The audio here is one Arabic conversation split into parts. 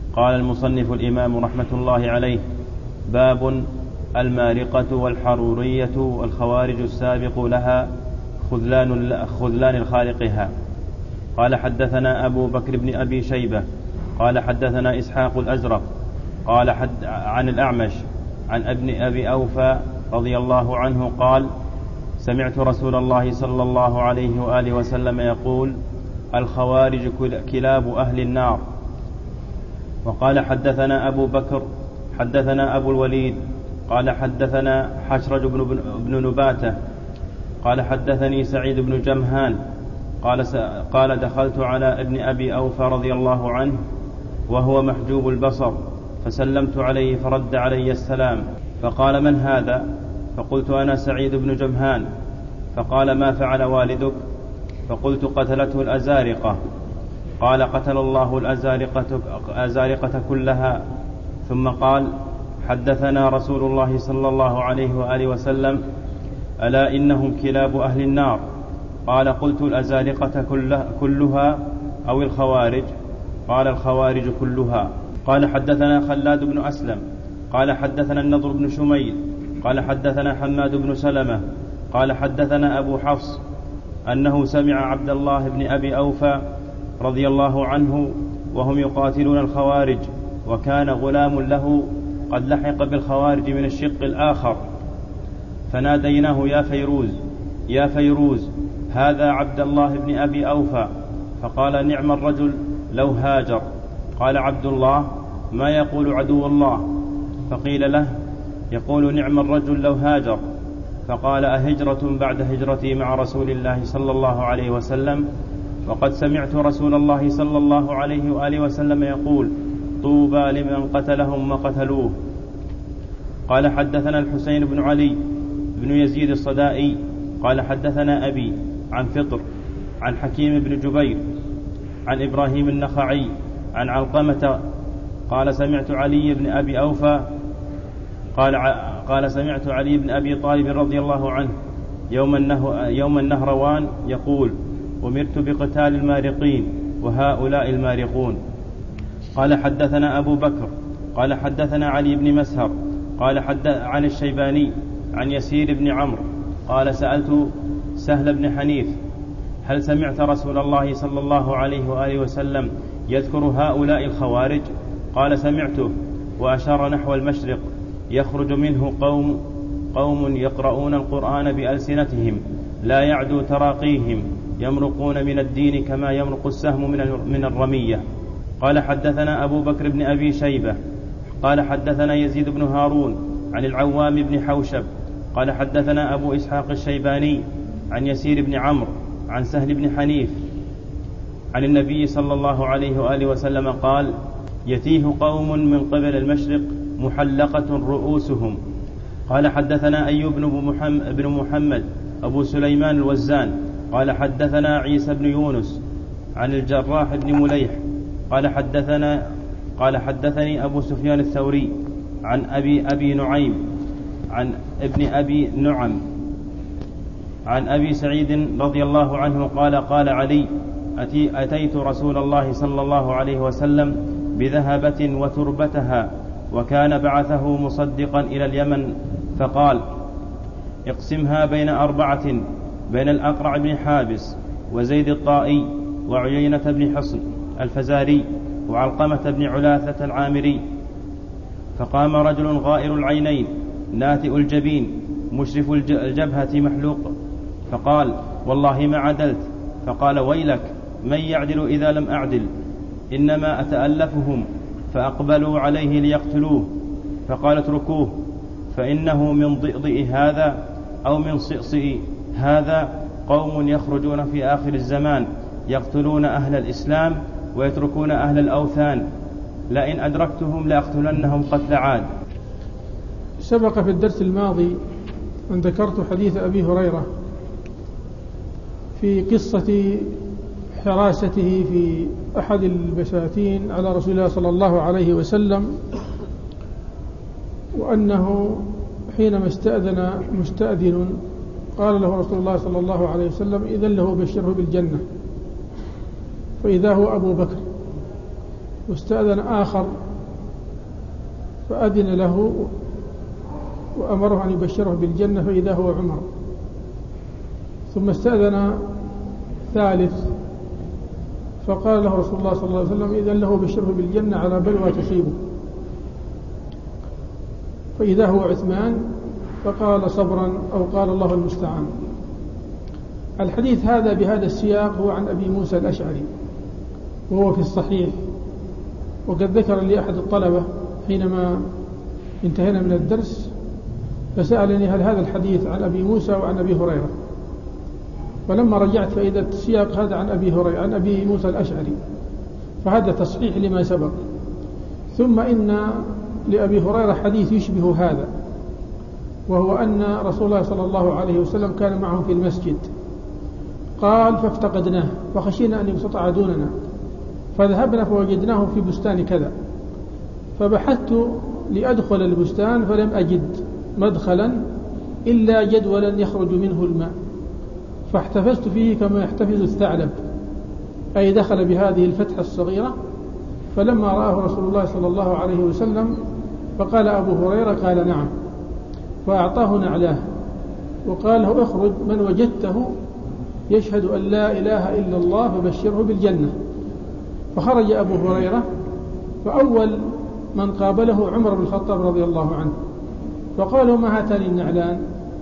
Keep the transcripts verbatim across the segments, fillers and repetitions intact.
قال المصنف الإمام رحمة الله عليه: باب المارقة والحرورية والخوارج السابق لها خذلان, خذلان الخالقها. قال حدثنا أبو بكر بن أبي شيبة قال حدثنا إسحاق الأزرق قال حد عن الأعمش عن ابن أبي أوفى رضي الله عنه قال: سمعت رسول الله صلى الله عليه وآله وسلم يقول: الخوارج كلاب أهل النار. وقال حدثنا أبو بكر حدثنا أبو الوليد قال حدثنا حشرج بن نباتة قال حدثني سعيد بن جمهان قال, قال دخلت على ابن أبي أوفى رضي الله عنه وهو محجوب البصر، فسلمت عليه فرد علي السلام، فقال: من هذا؟ فقلت: أنا سعيد بن جمهان. فقال: ما فعل والدك؟ فقلت: قتلته الأزارقة. قال: قتل الله الأزارقة, الأزارقة كلها. ثم قال: حدثنا رسول الله صلى الله عليه وآله وسلم: ألا إنهم كلاب أهل النار. قال: قلت: الأزارقة كلها أو الخوارج؟ قال: الخوارج كلها. قال: حدثنا خلاد بن أسلم قال حدثنا النضر بن شميل قال حدثنا حماد بن سلمة قال حدثنا أبو حفص أنه سمع عبد الله بن أبي أوفى رضي الله عنه وهم يقاتلون الخوارج، وكان غلام له قد لحق بالخوارج من الشق الآخر، فناديناه: يا فيروز يا فيروز، هذا عبد الله بن أبي أوفى. فقال: نعم الرجل لو هاجر. قال عبد الله: ما يقول عدو الله؟ فقيل له: يقول: نعم الرجل لو هاجر. فقال: أهجرة بعد هجرتي مع رسول الله صلى الله عليه وسلم؟ وقد سمعت رسول الله صلى الله عليه وآله وسلم يقول: طوبى لمن قتلهم وقتلوه. قال حدثنا الحسين بن علي بن يزيد الصدائي قال حدثنا أبي عن فطر عن حكيم بن جبير عن إبراهيم النخعي عن علقمة قال: سمعت علي بن أبي أوفى قال, قال سمعت علي بن أبي طالب رضي الله عنه يوم, النه يوم النهروان يقول: أمرت بقتال المارقين وهؤلاء المارقون. قال حدثنا أبو بكر قال حدثنا علي بن مسهر قال حدث عن الشيباني عن يسير بن عمرو قال: سألت سهل بن حنيف: هل سمعت رسول الله صلى الله عليه وآله وسلم يذكر هؤلاء الخوارج؟ قال: سمعته، وأشار نحو المشرق، يخرج منه قوم قوم يقرؤون القرآن بألسنتهم لا يعدو تراقيهم، يمرقون من الدين كما يمرق السهم من الرمية. قال حدثنا أبو بكر بن أبي شيبة قال حدثنا يزيد بن هارون عن العوام بن حوشب قال حدثنا أبو إسحاق الشيباني عن يسير بن عمرو عن سهل بن حنيف عن النبي صلى الله عليه وآله وسلم قال: يتيه قوم من قبل المشرق محلقة رؤوسهم. قال حدثنا أيوب بن محمد أبو سليمان الوزان قال حدثنا عيسى بن يونس عن الجراح بن مليح قال حدثنا قال حدثني أبو سفيان الثوري عن أبي أبي نعيم عن ابن أبي نعم عن أبي سعيد رضي الله عنه قال: قال علي: أتي أتيت رسول الله صلى الله عليه وسلم بذهبة وتربتها، وكان بعثه مصدقا إلى اليمن، فقال: اقسمها بين أربعة، بين الأقرع بن حابس وزيد الطائي وعيينة بن حصن الفزاري وعلقمة بن علاثة العامري. فقام رجل غائر العينين ناتئ الجبين مشرف الجبهة محلوق، فقال: والله ما عدلت. فقال: ويلك، من يعدل إذا لم أعدل؟ إنما أتألفهم. فأقبلوا عليه ليقتلوه، فقال: اتركوه، فإنه من ضئضئ هذا أو من صئصئ هذا قوم يخرجون في آخر الزمان يقتلون أهل الإسلام ويتركون أهل الأوثان، لئن أدركتهم لأقتلنهم قتل عاد. سبق في الدرس الماضي أن ذكرت حديث أبي هريرة في قصة حراسته في أحد البساتين على رسول الله صلى الله عليه وسلم، وأنه حينما استأذن مستأذن قال له رسول الله صلى الله عليه وسلم: إذن له بشره بالجنة، فإذا هو أبو بكر واستأذن آخر فأذن له وأمره أن يبشره بالجنة فإذا هو عمر. ثم استأذن ثالث فقال له رسول الله صلى الله عليه وسلم إذن له بشره بالجنة على بلوى تصيبه، فإذا هو عثمان فقال صبرا أو قال الله المستعان. الحديث هذا بهذا السياق هو عن أبي موسى الأشعري وهو في الصحيح. وقد ذكر لي أحد الطلبة حينما انتهينا من الدرس فسألني هل هذا الحديث عن أبي موسى وعن أبي هريرة، فلما رجعت فإذا السياق هذا عن أبي هريرة عن أبي موسى الأشعري، فهذا تصحيح لما سبق. ثم إن لأبي هريرة حديث يشبه هذا، وهو أن رسول الله صلى الله عليه وسلم كان معهم في المسجد، قال فافتقدناه فخشينا أن يبسطع دوننا فذهبنا فوجدناه في بستان كذا، فبحثت لأدخل البستان فلم أجد مدخلا إلا جدولا يخرج منه الماء، فاحتفزت فيه كما يحتفز الثعلب، أي دخل بهذه الفتحة الصغيرة. فلما رآه رسول الله صلى الله عليه وسلم فقال أبو هريرة قال نعم، فأعطاه نعلاه وقال له اخرج من وجدته يشهد أن لا إله إلا الله فبشره بالجنة. فخرج أبو هريرة، فأول من قابله عمر بن الخطاب رضي الله عنه، فقالوا ما هاتان النعلان؟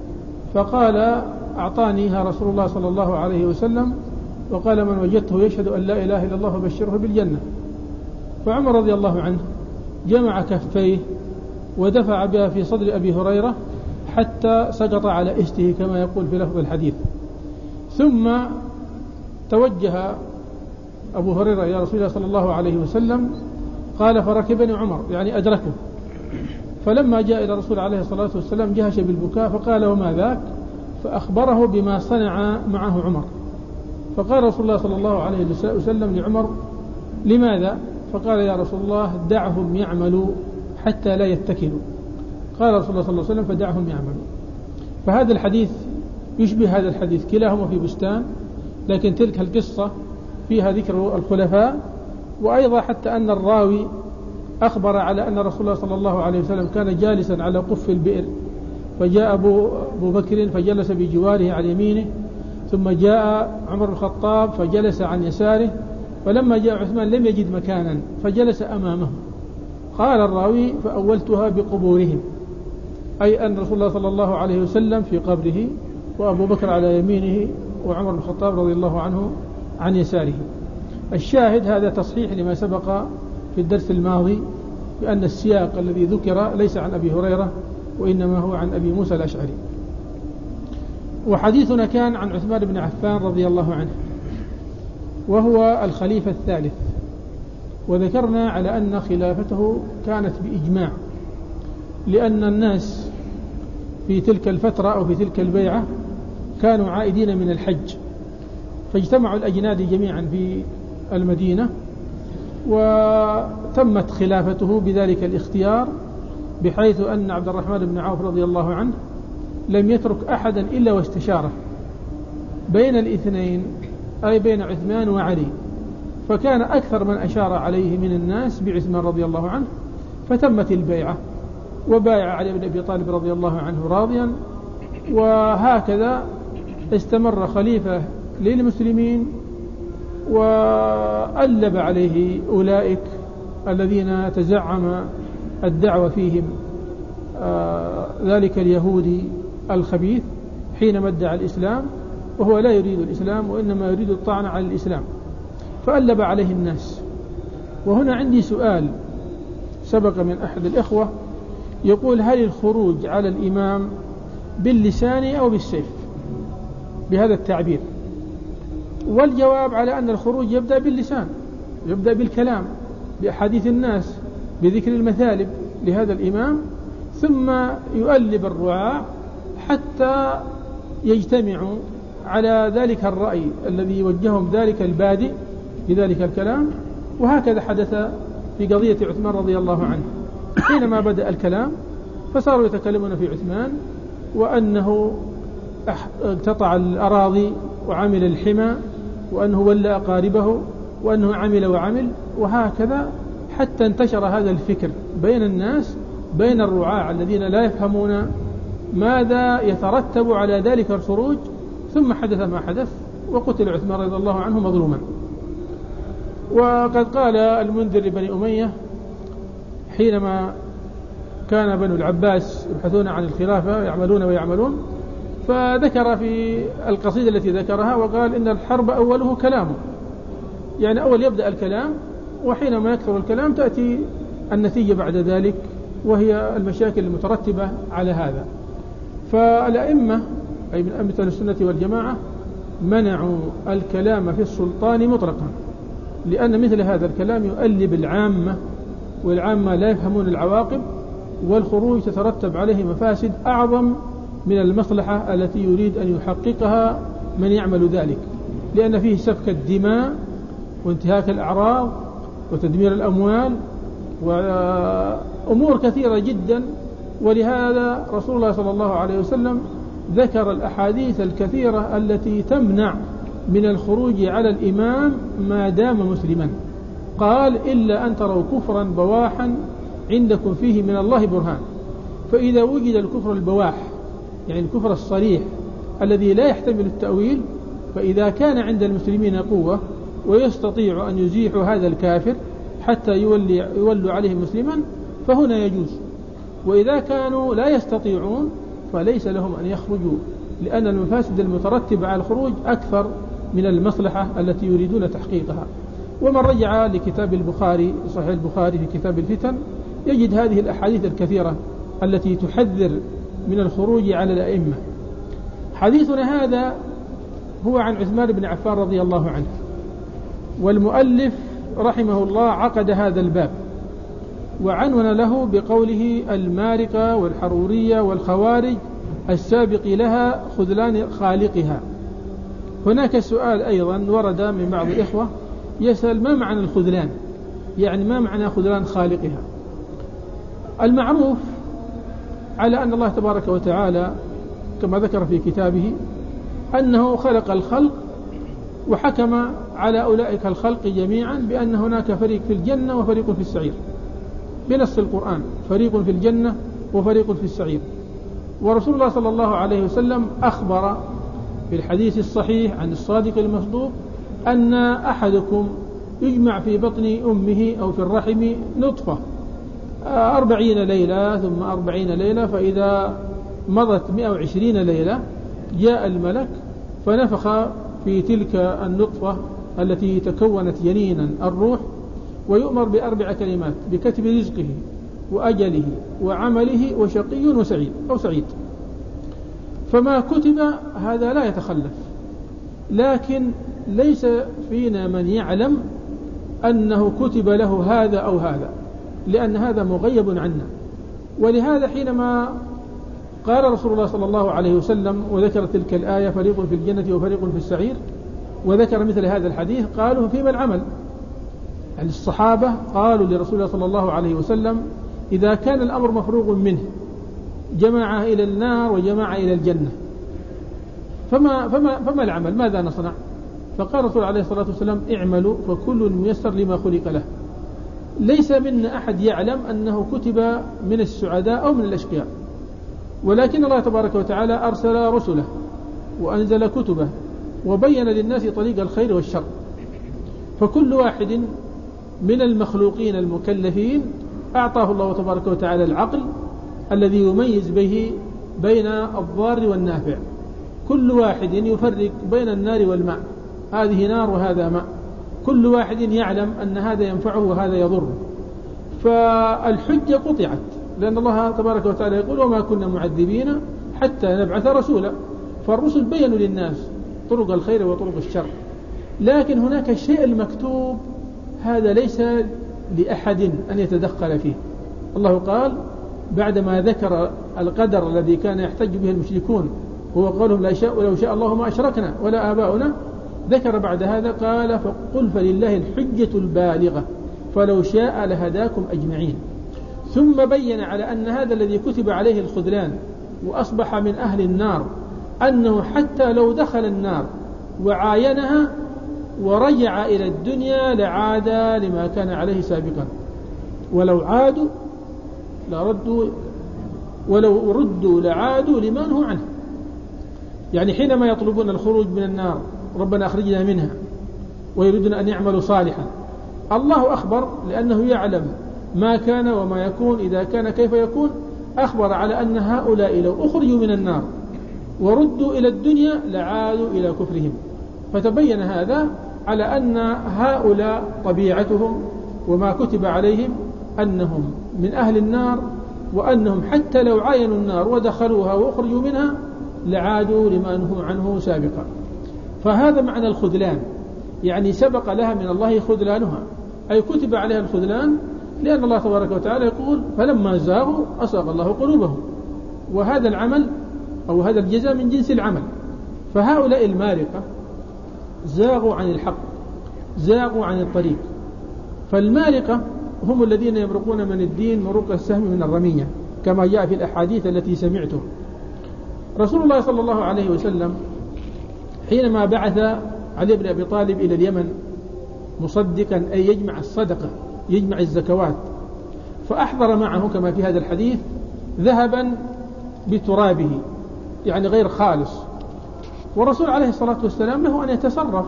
فقال أعطانيها رسول الله صلى الله عليه وسلم وقال من وجدته يشهد أن لا إله إلا الله فبشره بالجنة. فعمر رضي الله عنه جمع كفيه ودفع بها في صدر أبي هريرة حتى سقط على إسته كما يقول في لفظ الحديث. ثم توجه أبو هريرة إلى رسول الله صلى الله عليه وسلم، قال فركبني عمر يعني أدركه، فلما جاء إلى رسول عليه الصلاة والسلام جهش بالبكاء فقال وما ذاك؟ فأخبره بما صنع معه عمر. فقال رسول الله صلى الله عليه وسلم لعمر لماذا؟ فقال يا رسول الله دعهم يعملوا حتى لا يتكلوا. قال رسول الله صلى الله عليه وسلم فدعهم يعملوا. فهذا الحديث يشبه هذا الحديث، كلاهما في بستان، لكن تلك القصة فيها ذكر الخلفاء، وأيضا حتى أن الراوي أخبر على أن رسول الله صلى الله عليه وسلم كان جالسا على قف البئر، فجاء أبو, أبو بكر فجلس بجواره على يمينه، ثم جاء عمر بن الخطاب فجلس عن يساره، فلما جاء عثمان لم يجد مكانا فجلس أمامه. قال الراوي فأولتها بقبورهم، أي أن رسول الله صلى الله عليه وسلم في قبره وأبو بكر على يمينه وعمر بن الخطاب رضي الله عنه عن يساره. الشاهد هذا تصحيح لما سبق في الدرس الماضي بأن السياق الذي ذكر ليس عن أبي هريرة وإنما هو عن أبي موسى الأشعري. وحديثنا كان عن عثمان بن عفان رضي الله عنه، وهو الخليفة الثالث، وذكرنا على أن خلافته كانت بإجماع، لأن الناس في تلك الفترة أو في تلك البيعة كانوا عائدين من الحج، فاجتمعوا الأجناد جميعا في المدينة، وتمت خلافته بذلك الاختيار، بحيث أن عبد الرحمن بن عوف رضي الله عنه لم يترك أحدا إلا واستشاره بين الاثنين، أي بين عثمان وعلي، فكان أكثر من أشار عليه من الناس بعثمان رضي الله عنه، فتمت البيعة وبايع علي بن أبي طالب رضي الله عنه راضيا. وهكذا استمر خليفة للمسلمين وألب عليه أولئك الذين تزعم الدعوة فيهم آه ذلك اليهودي الخبيث حينما ادعى الإسلام وهو لا يريد الإسلام وإنما يريد الطعن على الإسلام، فألب عليه الناس. وهنا عندي سؤال سبق من أحد الإخوة يقول هل الخروج على الإمام باللسان أو بالسيف بهذا التعبير؟ والجواب على أن الخروج يبدأ باللسان، يبدأ بالكلام بأحاديث الناس بذكر المثالب لهذا الإمام، ثم يؤلب الرعاع حتى يجتمعوا على ذلك الرأي الذي يوجههم ذلك البادئ بذلك الكلام. وهكذا حدث في قضية عثمان رضي الله عنه، حينما بدأ الكلام فصاروا يتكلمون في عثمان وأنه اقتطع الأراضي وعمل الحمى وأنه ولى أقاربه وأنه عمل وعمل، وهكذا حتى انتشر هذا الفكر بين الناس، بين الرعاع الذين لا يفهمون ماذا يترتب على ذلك الخروج، ثم حدث ما حدث وقتل عثمان رضي الله عنه مظلوما. وقد قال المنذر لبني أمية حينما كان بنو العباس يبحثون عن الخلافة يعملون ويعملون، فذكر في القصيدة التي ذكرها وقال إن الحرب أوله كلامه، يعني أول يبدأ الكلام، وحينما يكثر الكلام تأتي النتيجة بعد ذلك، وهي المشاكل المترتبة على هذا. فالأئمة أي من أئمة السنة والجماعة منعوا الكلام في السلطان مطلقا، لأن مثل هذا الكلام يؤلب العامة، والعامة لا يفهمون العواقب، والخروج تترتب عليه مفاسد أعظم من المصلحة التي يريد أن يحققها من يعمل ذلك، لأن فيه سفك الدماء وانتهاك الأعراض وتدمير الأموال وأمور كثيرة جدا. ولهذا رسول الله صلى الله عليه وسلم ذكر الأحاديث الكثيرة التي تمنع من الخروج على الإمام ما دام مسلما. قال إلا أن تروا كفرا بواحا عندكم فيه من الله برهان. فإذا وجد الكفر البواح، يعني الكفر الصريح الذي لا يحتمل التأويل، فإذا كان عند المسلمين قوة ويستطيع أن يزيحوا هذا الكافر حتى يولي يولوا عليه مسلما فهنا يجوز. وإذا كانوا لا يستطيعون فليس لهم أن يخرجوا، لأن المفاسد المترتبة على الخروج أكثر من المصلحة التي يريدون تحقيقها. ومن رجع لكتاب البخاري صحيح البخاري في كتاب الفتن يجد هذه الأحاديث الكثيرة التي تحذر من الخروج على الأئمة. حديثنا هذا هو عن عثمان بن عفان رضي الله عنه، والمؤلف رحمه الله عقد هذا الباب وعنون له بقوله المارقة والحرورية والخوارج السابق لها خذلان خالقها. هناك سؤال أيضا ورد من بعض الإخوة يسأل ما معنى الخذلان، يعني ما معنى خذلان خالقها؟ المعروف على أن الله تبارك وتعالى كما ذكر في كتابه أنه خلق الخلق وحكم على أولئك الخلق جميعا بأن هناك فريق في الجنة وفريق في السعير بنص القرآن، فريق في الجنة وفريق في السعير. ورسول الله صلى الله عليه وسلم أخبر في الحديث الصحيح عن الصادق المصدوق أن أحدكم يجمع في بطن أمه أو في الرحم نطفة أربعين ليلة ثم أربعين ليلة، فإذا مضت مئة وعشرين ليلة جاء الملك فنفخ في تلك النطفة التي تكونت جنينا الروح، ويؤمر بأربع كلمات بكتب رزقه وأجله وعمله وشقي وسعيد أو سعيد. فما كتب هذا لا يتخلف، لكن ليس فينا من يعلم أنه كتب له هذا أو هذا، لأن هذا مغيب عنا. ولهذا حينما قال رسول الله صلى الله عليه وسلم وذكر تلك الآية فريق في الجنة وفريق في السعير وذكر مثل هذا الحديث قالوا فيما العمل؟ يعني الصحابة قالوا لرسول الله صلى الله عليه وسلم إذا كان الأمر مفروغ منه جماعة إلى النار وجماعة إلى الجنة فما, فما, فما العمل؟ ماذا نصنع؟ فقال رسول عليه الصلاة والسلام اعملوا فكل ميسر لما خلق له. ليس منا أحد يعلم أنه كتب من السعداء أو من الأشقياء، ولكن الله تبارك وتعالى أرسل رسله وأنزل كتبه وبين للناس طريق الخير والشر. فكل واحد من المخلوقين المكلفين أعطاه الله تبارك وتعالى العقل الذي يميز به بين الضار والنافع. كل واحد يفرق بين النار والماء، هذه نار وهذا ماء، كل واحد يعلم أن هذا ينفعه وهذا يضره. فالحجة قطعت، لأن الله تبارك وتعالى يقول وما كنا معذبين حتى نبعث رسولا. فالرسل بينوا للناس طرق الخير وطرق الشر، لكن هناك الشيء المكتوب هذا ليس لأحد أن يتدخل فيه. الله قال بعدما ذكر القدر الذي كان يحتج به المشركون وهو قولهم لا شاء ولو شاء الله ما أشركنا ولا آباؤنا، ذكر بعد هذا قال فقل فلله الحجة البالغة فلو شاء لهداكم أجمعين. ثم بين على أن هذا الذي كتب عليه الخذلان وأصبح من أهل النار أنه حتى لو دخل النار وعاينها ورجع إلى الدنيا لعاد لما كان عليه سابقا. ولو عادوا لردوا ولو ردوا لعادوا لما نهوا عنه. يعني حينما يطلبون الخروج من النار ربنا أخرجنا منها ويريدون أن يعملوا صالحا، الله أخبر لأنه يعلم ما كان وما يكون إذا كان كيف يكون، أخبر على أن هؤلاء لو أخرجوا من النار وردوا إلى الدنيا لعادوا إلى كفرهم. فتبين هذا على أن هؤلاء طبيعتهم وما كتب عليهم أنهم من أهل النار، وأنهم حتى لو عاينوا النار ودخلوها وأخرجوا منها لعادوا لما نهوا عنه سابقا. فهذا معنى الخذلان، يعني سبق لها من الله خذلانها، أي كتب عليها الخذلان، لأن الله تبارك وتعالى يقول فلما زاغوا أصاغ الله قلوبهم، وهذا العمل أو هذا الجزاء من جنس العمل. فهؤلاء المارقة زاغوا عن الحق، زاغوا عن الطريق. فالمارقة هم الذين يمرقون من الدين مروق السهم من الرمية، كما جاء في الأحاديث التي سمعته. رسول الله صلى الله عليه وسلم حينما بعث علي بن أبي طالب إلى اليمن مصدقا، أي يجمع الصدقة، يجمع الزكوات، فأحضر معه كما في هذا الحديث ذهبا بترابه، يعني غير خالص. والرسول عليه الصلاة والسلام له أن يتصرف،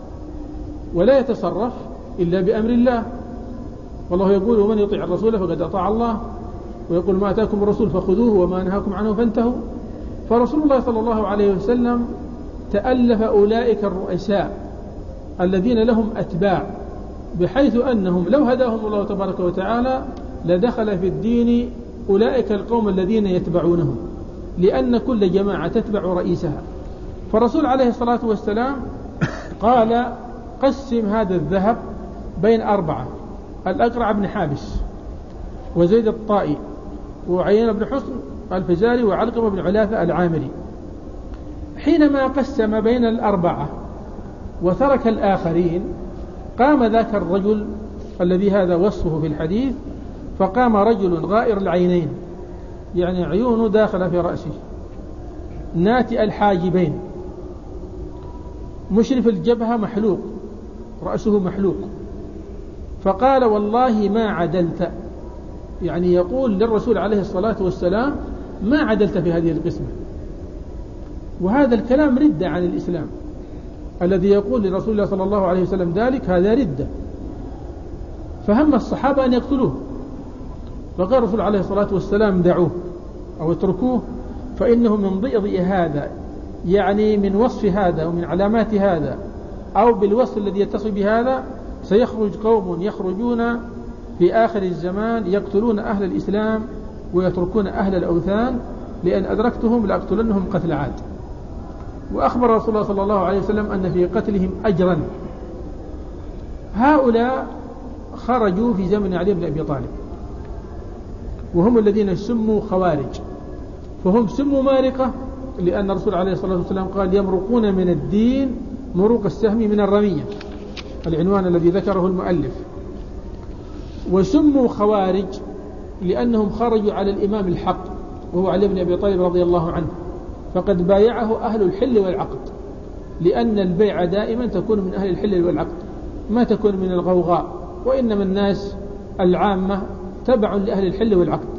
ولا يتصرف إلا بأمر الله. والله يقول ومن يطيع الرسول فقد أطاع الله، ويقول ما أتاكم الرسول فخذوه وما نهاكم عنه فانتهوا. فرسول الله صلى الله عليه وسلم تألف أولئك الرؤساء الذين لهم أتباع، بحيث أنهم لو هداهم الله تبارك وتعالى لدخل في الدين أولئك القوم الذين يتبعونهم، لأن كل جماعة تتبع رئيسها. فالرسول عليه الصلاة والسلام قال قسم هذا الذهب بين أربعة: الأقرع بن حابس، وزيد الطائي، وعيان بن حصن الفزاري، وعلقمة بن علاثة العامري. حينما قسم بين الأربعة وترك الآخرين، قام ذاك الرجل الذي هذا وصفه في الحديث، فقام رجل غائر العينين، يعني عيونه داخل في رأسه، ناتئ الحاجبين، مشرف الجبهة، محلوق رأسه محلوق. فقال والله ما عدلت، يعني يقول للرسول عليه الصلاة والسلام ما عدلت في هذه القسمة. وهذا الكلام ردة عن الإسلام، الذي يقول لرسول الله صلى الله عليه وسلم ذلك هذا ردة. فهم الصحابة أن يقتلوه، فقال الرسول عليه الصلاة والسلام دعوه أو اتركوه، فإنه من ضئض هذا، يعني من وصف هذا ومن علامات هذا، أو بالوصف الذي يتصل بهذا سيخرج قوم يخرجون في آخر الزمان يقتلون أهل الإسلام ويتركون أهل الأوثان، لأن أدركتهم لأقتلنهم قتل عاد. وأخبر رسول الله صلى الله عليه وسلم أن في قتلهم أجرا. هؤلاء خرجوا في زمن علي بن أبي طالب، وهم الذين سموا خوارج. فهم سموا مارقة لأن الرسول عليه الصلاة والسلام قال يمرقون من الدين مروق السهم من الرمية، العنوان الذي ذكره المؤلف. وسموا خوارج لأنهم خرجوا على الإمام الحق وهو علي بن أبي طالب رضي الله عنه، فقد بايعه أهل الحل والعقد، لأن البيعة دائما تكون من أهل الحل والعقد، ما تكون من الغوغاء، وإنما الناس العامة تبع لأهل الحل والعقد.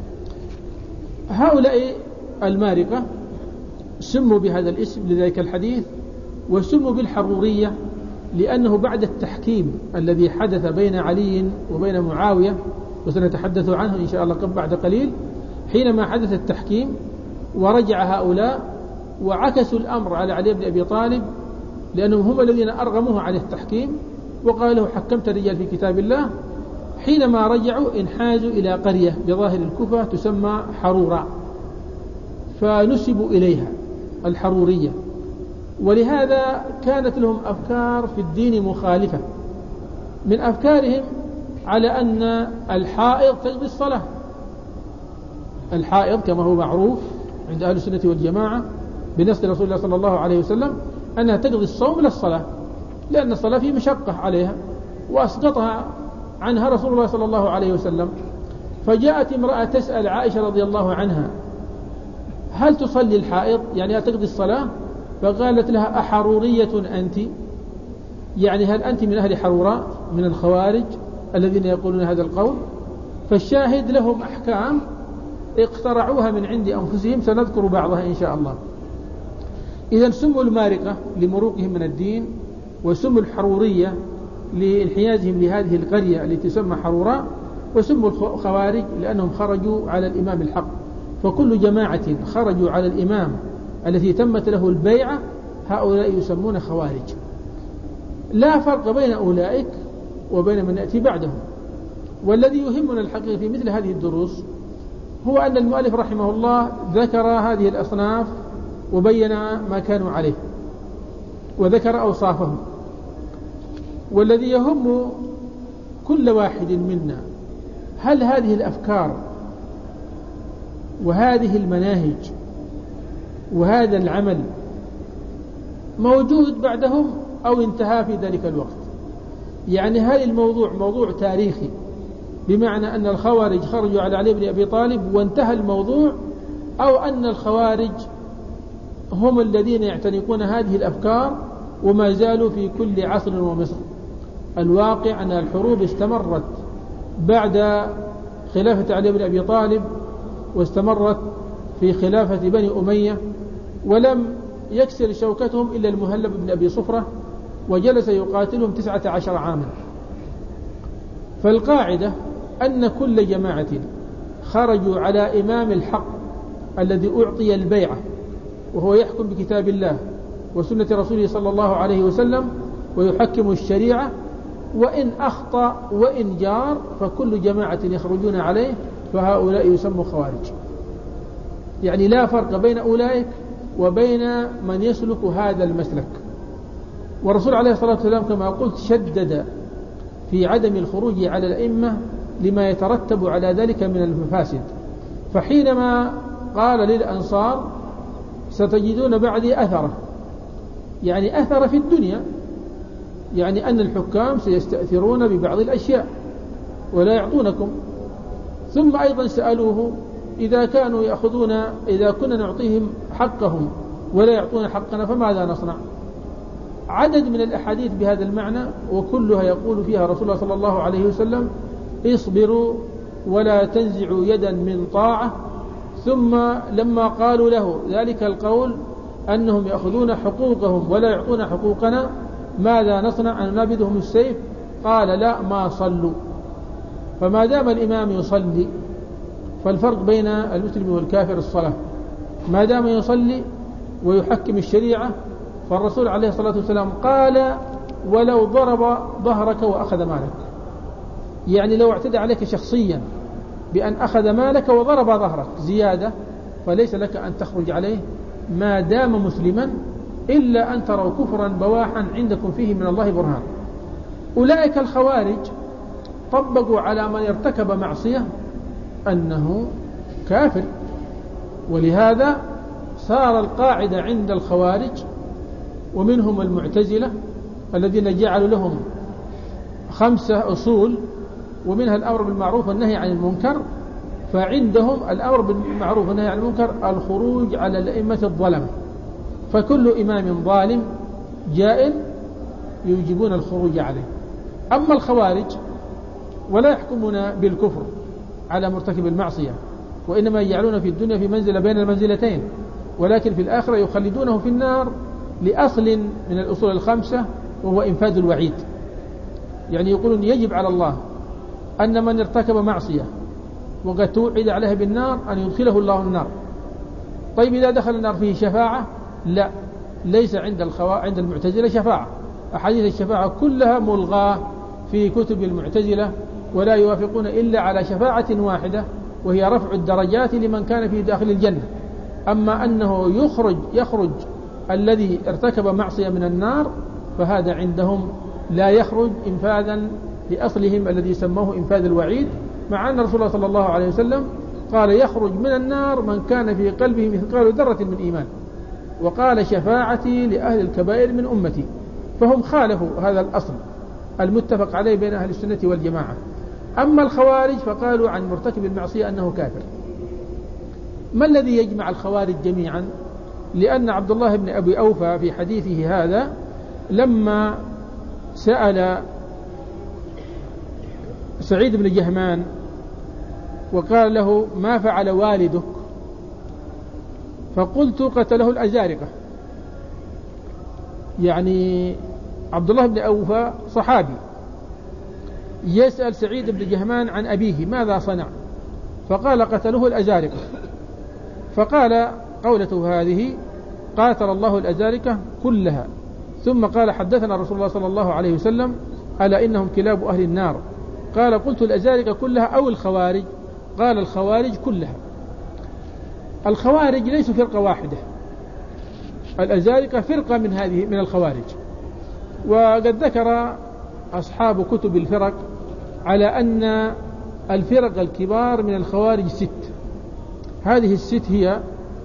هؤلاء المارقة سموا بهذا الاسم لذلك الحديث، وسموا بالحرورية لأنه بعد التحكيم الذي حدث بين علي وبين معاوية، وسنتحدث عنه إن شاء الله بعد قليل، حينما حدث التحكيم ورجع هؤلاء وعكسوا الأمر على علي بن أبي طالب، لأنهم هم الذين أرغموه على التحكيم، وقال له حكمت الرجال في كتاب الله. حينما رجعوا انحازوا إلى قرية بظاهر الكوفة تسمى حرورا، فنسبوا إليها الحرورية. ولهذا كانت لهم أفكار في الدين مخالفة. من أفكارهم على أن الحائض تقضي الصلاة. الحائض كما هو معروف عند أهل السنة والجماعة بنص رسول الله صلى الله عليه وسلم أنها تقضي الصوم للصلاة، لأن الصلاة فيه مشقة عليها، وأسقطها عنها رسول الله صلى الله عليه وسلم. فجاءت امرأة تسأل عائشة رضي الله عنها هل تصلي الحائض، يعني هل تقضي الصلاة؟ فقالت لها أحرورية أنت، يعني هل أنت من أهل حروراء من الخوارج الذين يقولون هذا القول؟ فالشاهد لهم أحكام اقترعوها من عند أنفسهم، سنذكر بعضها إن شاء الله. إذا سموا المارقة لمروقهم من الدين، وسموا الحرورية لانحيازهم لهذه القرية التي تسمى حروراء، وسموا الخوارج لأنهم خرجوا على الإمام الحق. فكل جماعة خرجوا على الإمام الذي تمت له البيعة هؤلاء يسمون خوارج. لا فرق بين أولئك وبين من يأتي بعدهم. والذي يهمنا الحقيقة في مثل هذه الدروس هو أن المؤلف رحمه الله ذكر هذه الأصناف وبين ما كانوا عليه وذكر أوصافهم. والذي يهم كل واحد منا هل هذه الأفكار وهذه المناهج وهذا العمل موجود بعدهم أو انتهى في ذلك الوقت. يعني هل الموضوع موضوع تاريخي بمعنى أن الخوارج خرجوا على علي بن أبي طالب وانتهى الموضوع، أو أن الخوارج هم الذين يعتنقون هذه الأفكار وما زالوا في كل عصر ومصر. الواقع أن الحروب استمرت بعد خلافة علي بن أبي طالب، واستمرت في خلافة بني أمية، ولم يكسر شوكتهم إلا المهلب بن أبي صفرة، وجلس يقاتلهم تسعة عشر عاما. فالقاعدة أن كل جماعة خرجوا على إمام الحق الذي أعطي البيعة وهو يحكم بكتاب الله وسنة رسوله صلى الله عليه وسلم ويحكم الشريعة، وإن أخطأ وإن جار فكل جماعة يخرجون عليه فهؤلاء يسموا خوارج. يعني لا فرق بين أولئك وبين من يسلك هذا المسلك. والرسول عليه الصلاة والسلام كما قلت شدد في عدم الخروج على الأئمة لما يترتب على ذلك من المفاسد. فحينما قال للأنصار ستجدون بعدي أثرة، يعني أثر في الدنيا، يعني أن الحكام سيستأثرون ببعض الأشياء ولا يعطونكم. ثم أيضا سألوه إذا كانوا يأخذون إذا كنا نعطيهم حقهم ولا يعطون حقنا فماذا نصنع؟ عدد من الأحاديث بهذا المعنى، وكلها يقول فيها رسول الله صلى الله عليه وسلم اصبروا ولا تنزعوا يدا من طاعة. ثم لما قالوا له ذلك القول أنهم يأخذون حقوقهم ولا يعطون حقوقنا ماذا نصنع؟ أن ننابذهم السيف؟ قال لا، ما صلوا. فما دام الإمام يصلي، فالفرق بين المسلم والكافر الصلاة، ما دام يصلي ويحكم الشريعة، فالرسول عليه الصلاة والسلام قال ولو ضرب ظهرك وأخذ مالك، يعني لو اعتدى عليك شخصيا بأن أخذ مالك وضرب ظهرك زيادة فليس لك أن تخرج عليه ما دام مسلما، إلا أن تروا كفرا بواحا عندكم فيه من الله برهان. أولئك الخوارج طبقوا على من ارتكب معصية أنه كافر، ولهذا صار القاعدة عند الخوارج ومنهم المعتزلة الذين جعلوا لهم خمسة أصول، ومنها الأمر بالمعروف والنهي عن المنكر. فعندهم الأمر بالمعروف والنهي عن المنكر الخروج على الأئمة الظلمة، فكل إمام ظالم جائر يوجبون الخروج عليه. أما الخوارج ولا يحكمون بالكفر على مرتكب المعصية، وإنما يجعلون في الدنيا في منزلة بين المنزلتين، ولكن في الآخرة يخلدونه في النار لأصل من الأصول الخمسة وهو إنفاذ الوعيد. يعني يقولون يجب على الله أن من ارتكب معصية وقد توعد عليها بالنار أن يدخله الله النار. طيب إذا دخل النار فيه شفاعة؟ لا، ليس عند الخوا... عند المعتزلة شفاعة. أحاديث الشفاعة كلها ملغاة في كتب المعتزلة، ولا يوافقون إلا على شفاعة واحدة وهي رفع الدرجات لمن كان في داخل الجنة. أما أنه يخرج يخرج الذي ارتكب معصية من النار فهذا عندهم لا يخرج إنفاذا لأصلهم الذي سموه إنفاذ الوعيد، مع أن رسول الله صلى الله عليه وسلم قال يخرج من النار من كان في قلبه مثقال ذرة من إيمان، وقال شفاعتي لأهل الكبائر من أمتي. فهم خالفوا هذا الأصل المتفق عليه بين أهل السنة والجماعة. أما الخوارج فقالوا عن مرتكب المعصية أنه كافر. ما الذي يجمع الخوارج جميعا؟ لأن عبد الله بن أبي أوفى في حديثه هذا لما سأل سعيد بن جهمان وقال له: ما فعل والدك؟ فقلت: قتله الأزارقة. يعني عبد الله بن أوفى صحابي يسأل سعيد بن جهمان عن أبيه ماذا صنع، فقال: قتله الأزارقة. فقال قولته هذه: قاتل الله الأزارقة كلها. ثم قال: حدثنا رسول الله صلى الله عليه وسلم: ألا إنهم كلاب أهل النار. قال: قلت: الأزارقة كلها أو الخوارج؟ قال: الخوارج كلها. الخوارج ليسوا فرقة واحدة، الأزارقة فرقة من هذه من الخوارج. وقد ذكر أصحاب كتب الفرق على أن الفرق الكبار من الخوارج ست. هذه الست هي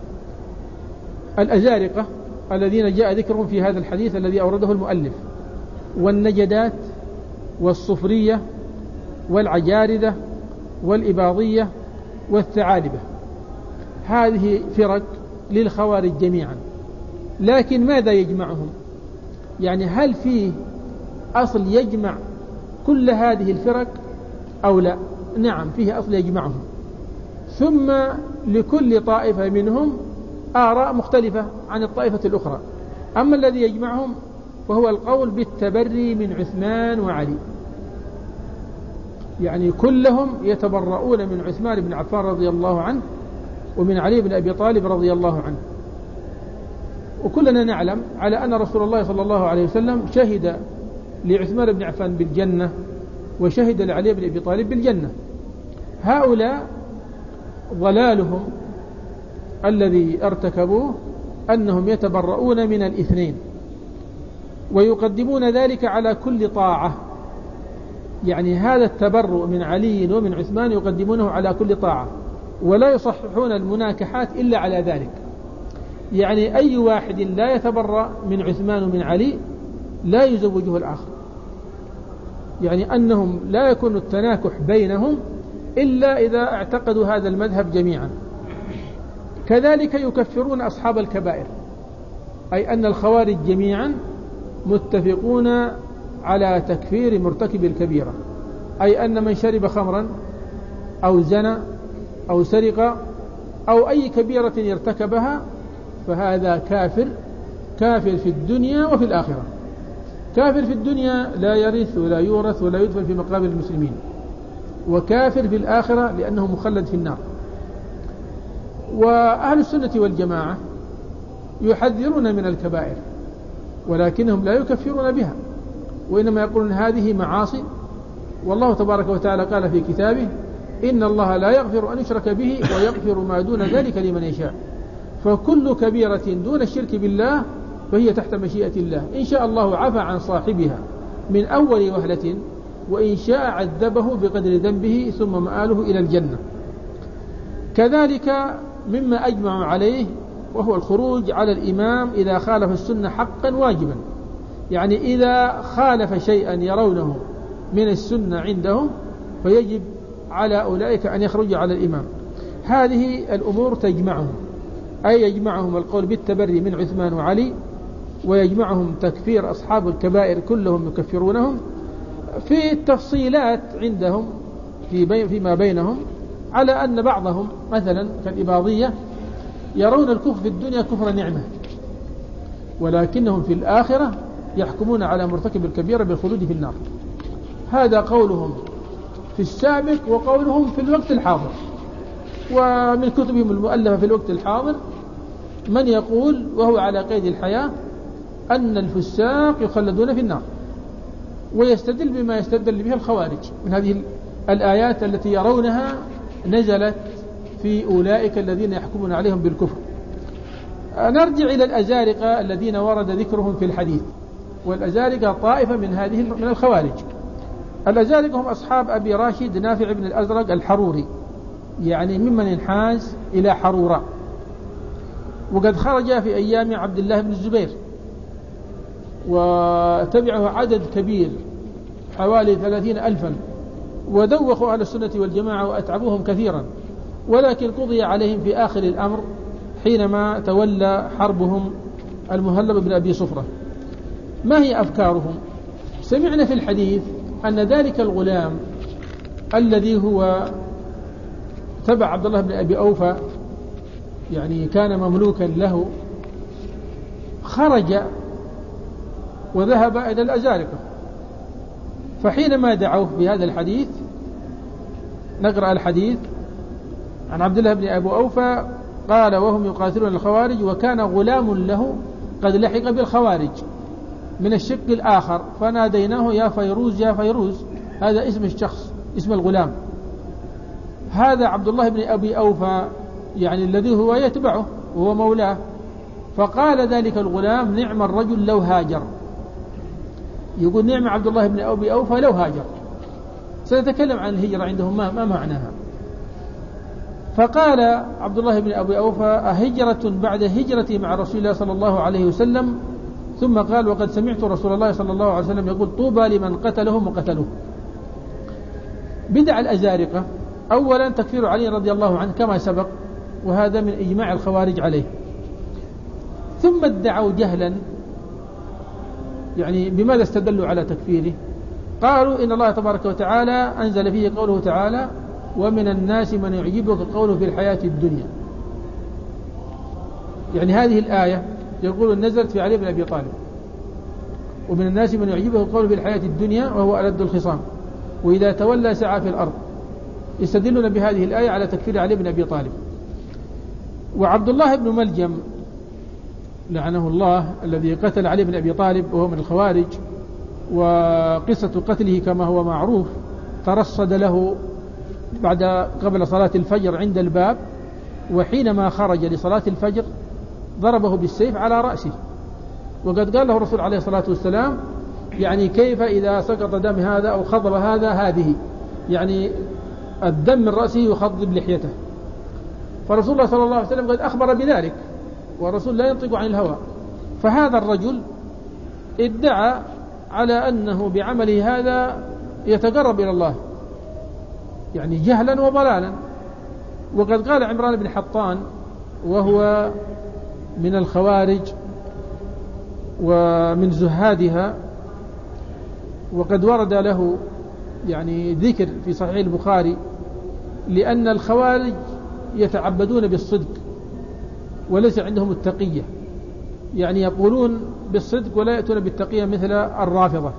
الأزارقة الذين جاء ذكرهم في هذا الحديث الذي أورده المؤلف، والنجدات، والصفرية، والعجاردة، والإباضية، والثعالبة. هذه فرق للخوارج جميعا. لكن ماذا يجمعهم؟ يعني هل فيه أصل يجمع كل هذه الفرق أو لا؟ نعم، فيه أصل يجمعهم. ثم لكل طائفة منهم آراء مختلفة عن الطائفة الأخرى. أما الذي يجمعهم وهو القول بالتبري من عثمان وعلي، يعني كلهم يتبرؤون من عثمان بن عفان رضي الله عنه ومن علي بن أبي طالب رضي الله عنه. وكلنا نعلم على أن رسول الله صلى الله عليه وسلم شهد لعثمان بن عفان بالجنة وشهد لعلي بن أبي طالب بالجنة. هؤلاء ضلالهم الذي ارتكبوه أنهم يتبرؤون من الاثنين ويقدمون ذلك على كل طاعة. يعني هذا التبرؤ من علي ومن عثمان يقدمونه على كل طاعة، ولا يصححون المناكحات إلا على ذلك. يعني أي واحد لا يتبرأ من عثمان ومن علي لا يزوجه الآخر، يعني أنهم لا يكون التناكح بينهم إلا إذا اعتقدوا هذا المذهب جميعا. كذلك يكفرون أصحاب الكبائر، أي أن الخوارج جميعا متفقون على تكفير مرتكب الكبيرة، أي أن من شرب خمرا أو زنى أو سرق أو أي كبيرة يرتكبها فهذا كافر، كافر في الدنيا وفي الآخرة. كافر في الدنيا لا يرث ولا يورث ولا يدفن في مقابر المسلمين، وكافر في الآخرة لأنه مخلد في النار. وأهل السنة والجماعة يحذرون من الكبائر ولكنهم لا يكفرون بها، وإنما يقولون هذه معاصي، والله تبارك وتعالى قال في كتابه: إن الله لا يغفر أن يشرك به ويغفر ما دون ذلك لمن يشاء. فكل كبيرة دون الشرك بالله فهي تحت مشيئة الله، إن شاء الله عفى عن صاحبها من أول وهلة، وإن شاء عذبه بقدر ذنبه ثم مآله إلى الجنة. كذلك مما أجمع عليه وهو الخروج على الإمام إذا خالف السنة حقا واجبا. يعني إذا خالف شيئا يرونه من السنة عندهم فيجب على أولئك أن يخرجوا على الإمام. هذه الأمور تجمعهم، أي يجمعهم القول بالتبري من عثمان وعلي، ويجمعهم تكفير أصحاب الكبائر كلهم يكفرونهم. في التفصيلات عندهم في بي فيما بينهم على أن بعضهم مثلا كالإباضية يرون الكفر في الدنيا كفر نعمة، ولكنهم في الآخرة يحكمون على مرتكب الكبيرة بالخلود في النار. هذا قولهم في السابق وقولهم في الوقت الحاضر. ومن كتبهم المؤلفة في الوقت الحاضر من يقول وهو على قيد الحياة أن الفساق يخلدون في النار، ويستدل بما يستدل به الخوارج من هذه الآيات التي يرونها نزلت في أولئك الذين يحكمون عليهم بالكفر. نرجع إلى الأزارقة الذين ورد ذكرهم في الحديث، والأزارقة طائفة من هذه من الخوارج. الأزارقة هم أصحاب أبي راشد نافع بن الأزرق الحروري، يعني ممن انحاز إلى حرورة، وقد خرج في أيام عبد الله بن الزبير، وتبعه عدد كبير حوالي ثلاثين ألفا، ودوخوا أهل السنة والجماعة وأتعبوهم كثيرا، ولكن قضي عليهم في آخر الأمر حينما تولى حربهم المهلب بن أبي صفرة. ما هي أفكارهم؟ سمعنا في الحديث أن ذلك الغلام الذي هو تبع عبد الله بن أبي أوفى، يعني كان مملوكا له، خرج وذهب إلى الأزارقة. فحينما دعوه بهذا الحديث، نقرأ الحديث عن عبد الله بن أبي أوفى قال: وهم يقاتلون الخوارج، وكان غلام له قد لحق بالخوارج من الشق الآخر، فناديناه يا فيروز يا فيروز، هذا اسم الشخص، اسم الغلام. هذا عبد الله بن أبي أوفى يعني الذي هو يتبعه وهو مولاه. فقال ذلك الغلام: نعم الرجل لو هاجر. يقول نعم عبد الله بن أبي أوفى لو هاجر. سنتكلم عن الهجرة عندهم ما, ما معناها. فقال عبد الله بن أبي أوفى: أهجرة بعد هجرتي مع رسول الله صلى الله عليه وسلم؟ ثم قال: وقد سمعت رسول الله صلى الله عليه وسلم يقول: طوبى لمن قتلهم وقتلوه. بدع الأزارقة أولا تكفير علي رضي الله عنه كما سبق، وهذا من إجماع الخوارج عليه. ثم ادعوا جهلا، يعني بماذا استدلوا على تكفيره؟ قالوا إن الله تبارك وتعالى أنزل فيه قوله تعالى: ومن الناس من يعجبك قوله في الحياة الدنيا. يعني هذه الآية يقول نزلت في علي بن أبي طالب، ومن الناس من يعجبه قوله في الحياة الدنيا وهو ألد الخصام وإذا تولى سعى في الأرض. يستدلون بهذه الآية على تكفير علي بن أبي طالب. وعبد الله بن ملجم لعنه الله الذي قتل علي بن أبي طالب وهو من الخوارج، وقصة قتله كما هو معروف، ترصد له بعد قبل صلاة الفجر عند الباب، وحينما خرج لصلاة الفجر ضربه بالسيف على رأسه. وقد قال له الرسول عليه الصلاة والسلام: يعني كيف إذا سقط دم هذا أو خضب هذا هذه، يعني الدم من رأسه يخضب لحيته. فرسول الله صلى الله عليه وسلم قد أخبر بذلك، والرسول لا ينطق عن الهوى. فهذا الرجل ادعى على أنه بعمله هذا يتقرب إلى الله، يعني جهلا وضلالا. وقد قال عمران بن حطان وهو من الخوارج ومن زهادها، وقد ورد له يعني ذكر في صحيح البخاري، لأن الخوارج يتعبدون بالصدق وليس عندهم التقية، يعني يقولون بالصدق ولا يأتون بالتقية مثل الرافضة.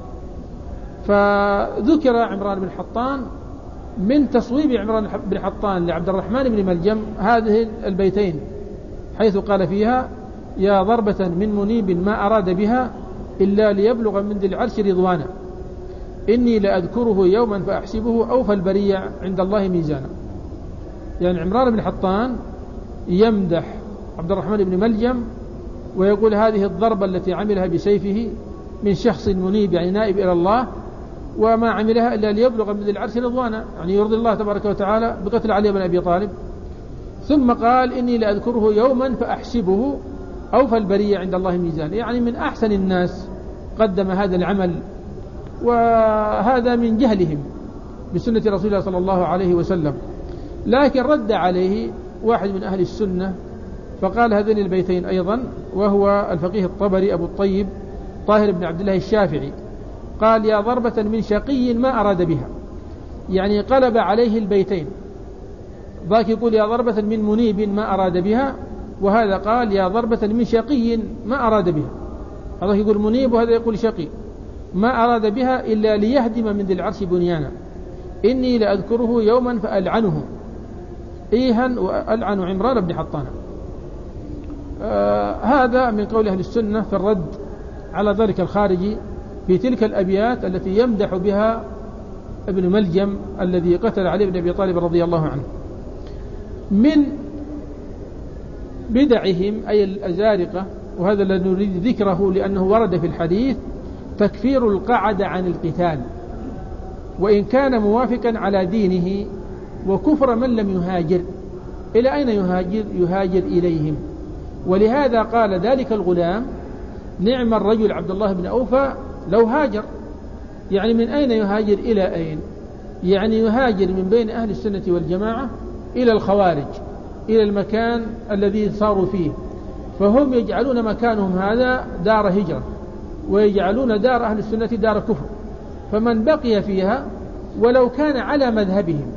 فذكر عمران بن حطان من تصويب عمران بن حطان لعبد الرحمن بن ملجم هذه البيتين، حيث قال فيها: يا ضربة من منيب ما أراد بها إلا ليبلغ من ذي العرش رضوانا، إني لأذكره يوما فأحسبه أوفى البرية عند الله ميزانا. يعني عمران بن حطان يمدح عبد الرحمن بن ملجم ويقول هذه الضربة التي عملها بسيفه من شخص منيب يعني نائب إلى الله، وما عملها إلا ليبلغ من ذي العرش رضوانا، يعني يرضي الله تبارك وتعالى بقتل علي بن أبي طالب. ثم قال: إني لأذكره يوما فأحسبه أوفى البرية عند الله ميزان، يعني من أحسن الناس قدم هذا العمل، وهذا من جهلهم بسنة رسول الله صلى الله عليه وسلم. لكن رد عليه واحد من أهل السنة فقال هذين البيتين أيضا، وهو الفقيه الطبري أبو الطيب طاهر بن عبد الله الشافعي، قال: يا ضربة من شقي ما أراد بها، يعني قلب عليه البيتين. ذاك يقول يا ضربة من منيب ما أراد بها، وهذا قال يا ضربة من شقي ما أراد بها. هذا يقول منيب وهذا يقول شقي، ما أراد بها إلا ليهدم من ذي العرش بنيانا، إني لأذكره يوما فألعنه إيها وألعن عمران بن حطان. آه هذا من قول أهل السنة في الرد على ذلك الخارجي في تلك الأبيات التي يمدح بها ابن ملجم الذي قتل علي بن أبي طالب رضي الله عنه. من بدعهم أي الأزارقة، وهذا الذي نريد ذكره لأنه ورد في الحديث، تكفير القعد عن القتال وإن كان موافقا على دينه، وكفر من لم يهاجر. إلى أين يهاجر؟ يهاجر إليهم. ولهذا قال ذلك الغلام: نعم الرجل عبد الله بن أوفى لو هاجر. يعني من أين يهاجر إلى أين؟ يعني يهاجر من بين أهل السنة والجماعة إلى الخوارج، إلى المكان الذي صاروا فيه، فهم يجعلون مكانهم هذا دار هجرة، ويجعلون دار أهل السنة دار كفر. فمن بقي فيها ولو كان على مذهبهم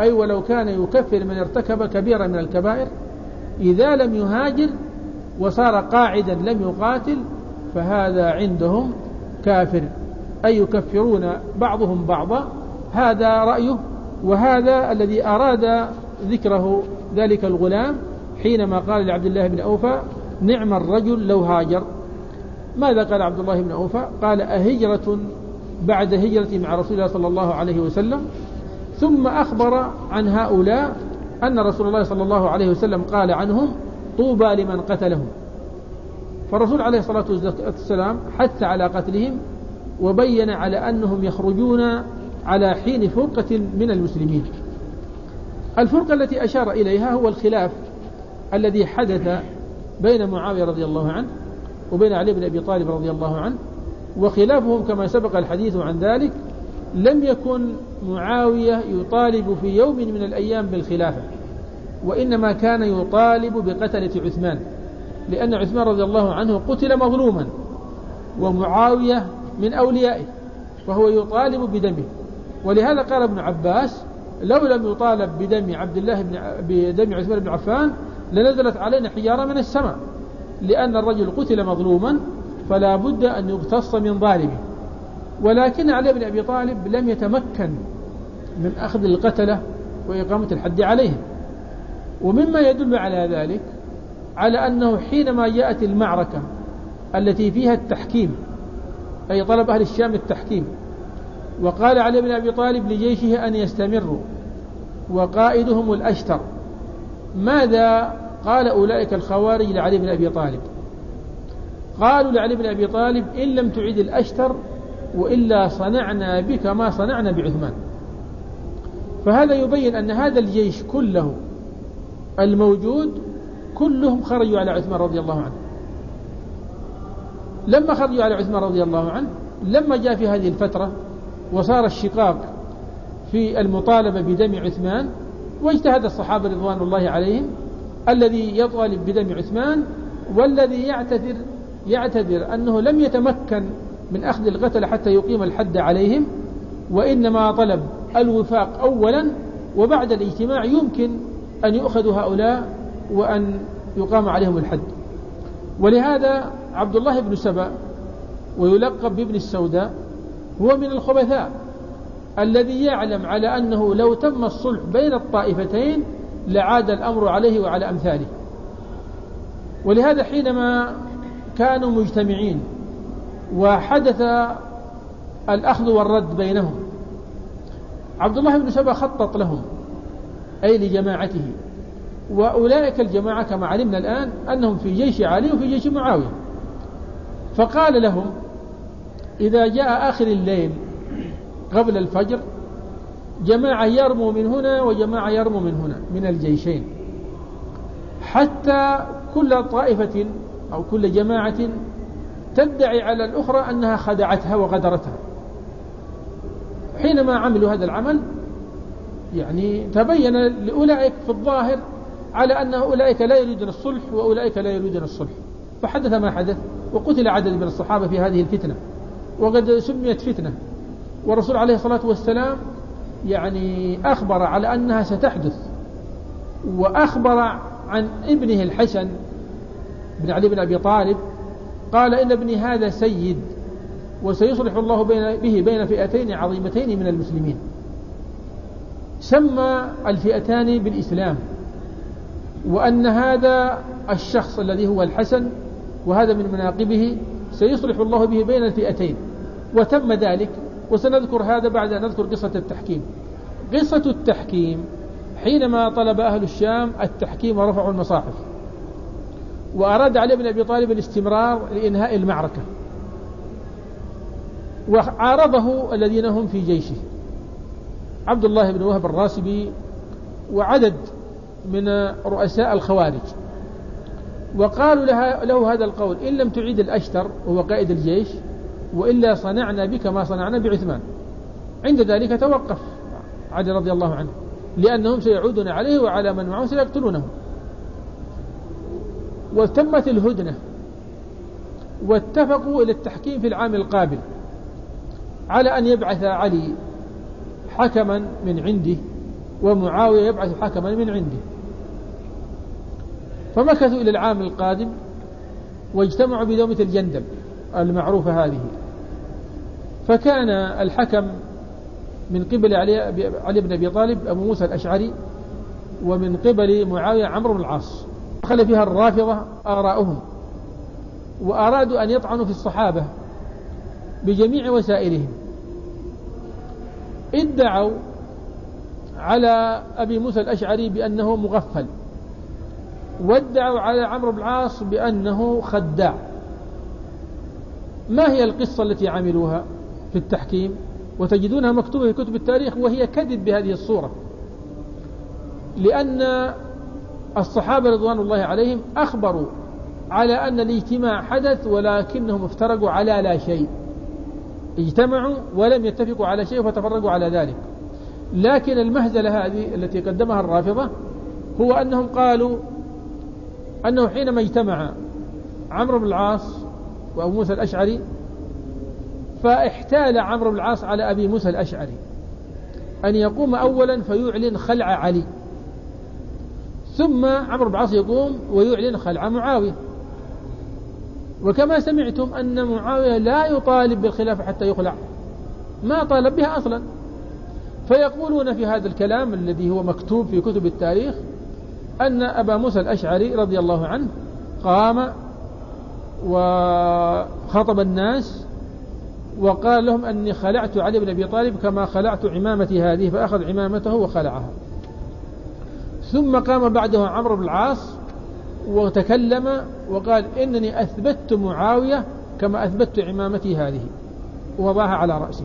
أي ولو كان يكفر من ارتكب كبيرة من الكبائر إذا لم يهاجر وصار قاعدا لم يقاتل فهذا عندهم كافر، أي يكفرون بعضهم بعضا. هذا رأيه، وهذا الذي أراد ذكره ذلك الغلام حينما قال لعبد الله بن أوفى نعم الرجل لو هاجر. ماذا قال عبد الله بن أوفى؟ قال أهجرة بعد هجرتي مع رسول الله صلى الله عليه وسلم. ثم أخبر عن هؤلاء أن رسول الله صلى الله عليه وسلم قال عنهم طوبى لمن قتلهم. فالرسول عليه الصلاة والسلام حث على قتلهم وبين على أنهم يخرجون على حين فرقة من المسلمين. الفرقة التي أشار إليها هو الخلاف الذي حدث بين معاوية رضي الله عنه وبين علي بن أبي طالب رضي الله عنه. وخلافهم كما سبق الحديث عن ذلك لم يكن معاوية يطالب في يوم من الأيام بالخلافة، وإنما كان يطالب بقتلة عثمان، لأن عثمان رضي الله عنه قتل مظلوما ومعاوية من أوليائه فهو يطالب بدمه. ولهذا قال ابن عباس لو لم يطالب بدم عبد الله بن بدم عثمان بن عفان لنزلت علينا حجارة من السماء، لأن الرجل قتل مظلوما فلا بد أن يقتص من ظالمه. ولكن علي بن أبي طالب لم يتمكن من أخذ القتلة وإقامة الحد عليهم. ومما يدل على ذلك على أنه حينما جاءت المعركة التي فيها التحكيم، أي طلب أهل الشام التحكيم، وقال علي بن أبي طالب لجيشه أن يستمروا وقائدهم الأشتر، ماذا قال أولئك الخوارج لعلي بن أبي طالب؟ قالوا لعلي بن أبي طالب إن لم تعيد الأشتر وإلا صنعنا بك ما صنعنا بعثمان. فهذا يبين أن هذا الجيش كله الموجود كلهم خرجوا على عثمان رضي الله عنه. لما خرجوا على عثمان رضي الله عنه، لما جاء في هذه الفترة وصار الشقاق في المطالبة بدم عثمان، واجتهد الصحابة رضوان الله عليهم الذي يطالب بدم عثمان والذي يعتذر يعتذر أنه لم يتمكن من أخذ القتل حتى يقيم الحد عليهم، وإنما طلب الوفاق أولا وبعد الاجتماع يمكن أن يؤخذ هؤلاء وأن يقام عليهم الحد. ولهذا عبد الله بن سبأ ويلقب بابن السوداء هو من الخبثاء الذي يعلم على أنه لو تم الصلح بين الطائفتين لعاد الأمر عليه وعلى أمثاله. ولهذا حينما كانوا مجتمعين وحدث الأخذ والرد بينهم، عبد الله بن سبأ خطط لهم أي لجماعته، وأولئك الجماعة كما علمنا الآن أنهم في جيش علي وفي جيش معاوية. فقال لهم إذا جاء آخر الليل قبل الفجر جماعة يرموا من هنا وجماعة يرموا من هنا من الجيشين، حتى كل طائفة أو كل جماعة تدعي على الأخرى أنها خدعتها وغدرتها. حينما عملوا هذا العمل يعني تبين لأولئك في الظاهر على أن أولئك لا يريدون الصلح وأولئك لا يريدون الصلح، فحدث ما حدث وقتل عدد من الصحابة في هذه الفتنة، وقد سميت فتنة. والرسول عليه الصلاة والسلام يعني أخبر على أنها ستحدث، وأخبر عن ابنه الحسن بن علي بن أبي طالب قال إن ابني هذا سيد وسيصلح الله بين به بين فئتين عظيمتين من المسلمين. سمى الفئتان بالإسلام، وأن هذا الشخص الذي هو الحسن وهذا من مناقبه سيصلح الله به بين الفئتين، وتم ذلك. وسنذكر هذا بعد أن نذكر قصة التحكيم. قصة التحكيم حينما طلب أهل الشام التحكيم ورفعوا المصاحف، وأراد علي بن أبي طالب الاستمرار لإنهاء المعركة، وعارضه الذين هم في جيشه عبد الله بن وهب الراسبي وعدد من رؤساء الخوارج، وقالوا لها له هذا القول إن لم تعيد الأشتر وهو قائد الجيش وإلا صنعنا بك ما صنعنا بعثمان. عند ذلك توقف علي رضي الله عنه، لأنهم سيعودون عليه وعلى من معه سيقتلونه. وتمت الهدنة واتفقوا إلى التحكيم في العام القابل على أن يبعث علي حكما من عنده ومعاوية يبعث حكما من عنده. فمكثوا إلى العام القادم واجتمعوا بدومة الجندل المعروفة هذه، فكان الحكم من قبل علي بن أبي طالب أبو موسى الأشعري، ومن قبل معاوية عمرو بن العاص. دخل فيها الرافضة آراؤهم، وأرادوا أن يطعنوا في الصحابة بجميع وسائلهم. ادعوا على أبي موسى الأشعري بأنه مغفل، وادعوا على عمرو بن العاص بأنه خداع. ما هي القصة التي عملوها في التحكيم؟ وتجدونها مكتوبة في كتب التاريخ، وهي كذب بهذه الصورة، لأن الصحابة رضوان الله عليهم أخبروا على أن الاجتماع حدث، ولكنهم افترقوا على لا شيء. اجتمعوا ولم يتفقوا على شيء فتفرقوا على ذلك. لكن المهزلة هذه التي قدمها الرافضة هو أنهم قالوا أنه حينما اجتمع عمرو بن العاص وأبو موسى الأشعري، فاحتال عمرو بن العاص على أبي موسى الأشعري أن يقوم أولا فيعلن خلع علي، ثم عمرو بن العاص يقوم ويعلن خلع معاوية. وكما سمعتم أن معاوية لا يطالب بالخلافة حتى يخلع، ما طالب بها أصلا. فيقولون في هذا الكلام الذي هو مكتوب في كتب التاريخ أن أبا موسى الأشعري رضي الله عنه قام وخطب الناس وقال لهم أني خلعت علي بن أبي طالب كما خلعت عمامتي هذه، فأخذ عمامته وخلعها. ثم قام بعده عمرو بن العاص وتكلم وقال إنني أثبت معاوية كما أثبت عمامتي هذه، ووضعها على رأسه.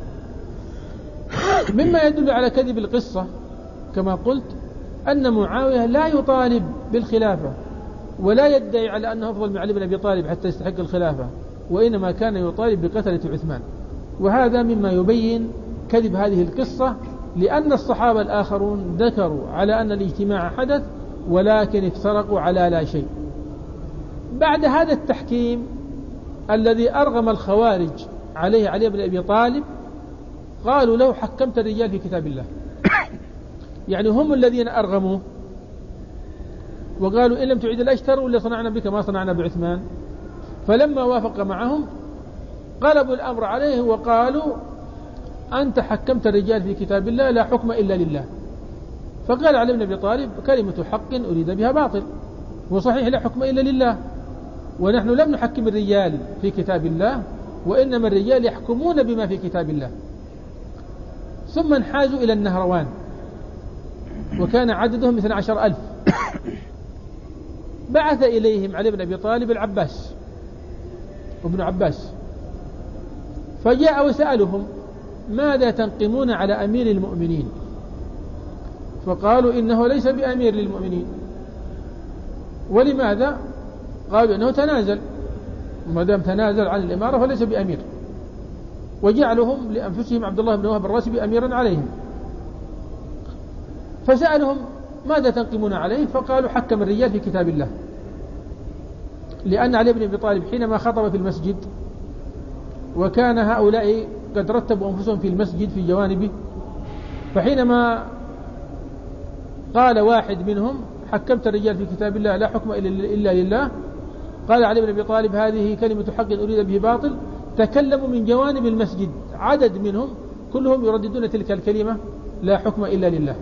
مما يدل على كذب القصة كما قلت أن معاوية لا يطالب بالخلافة، ولا يدعي على أنه أفضل من علي بن أبي طالب حتى يستحق الخلافة، وإنما كان يطالب بقتلة عثمان. وهذا مما يبين كذب هذه القصة، لأن الصحابة الآخرون ذكروا على أن الاجتماع حدث، ولكن افترقوا على لا شيء. بعد هذا التحكيم الذي أرغم الخوارج عليه علي بن أبي طالب، قالوا له حكمت الرجال في كتاب الله. يعني هم الذين أرغموه وقالوا إن لم تعيد الأشتر ولا صنعنا بك ما صنعنا بعثمان. فلما وافق معهم قلبوا الأمر عليه وقالوا أنت حكمت الرجال في كتاب الله لا حكم إلا لله. فقال علي بن أبي طالب كلمة حق أريد بها باطل، وصحيح لا حكم إلا لله، ونحن لم نحكم الرجال في كتاب الله، وإنما الرجال يحكمون بما في كتاب الله. ثم انحازوا إلى النهروان، وكان عددهم اثني عشر ألف. بعث إليهم علي بن أبي طالب العباس وابن عباس، فجاء وسألهم ماذا تنقمون على أمير المؤمنين؟ فقالوا إنه ليس بأمير للمؤمنين. ولماذا؟ قالوا إنه تنازل، وما دام تنازل عن الإمارة فليس بأمير، وجعلهم لأنفسهم عبد الله بن وهب الراسبي أميرا عليهم. فسألهم ماذا تنقمون عليه؟ فقالوا حكم الرجال في كتاب الله، لأن علي بن أبي طالب حينما خطب في المسجد وكان هؤلاء قد رتبوا أنفسهم في المسجد في جوانبه، فحينما قال واحد منهم حكمت الرجال في كتاب الله لا حكم إلا لله، قال علي بن أبي طالب هذه كلمة حق أريد به باطل. تكلموا من جوانب المسجد عدد منهم كلهم يرددون تلك الكلمة لا حكم إلا لله.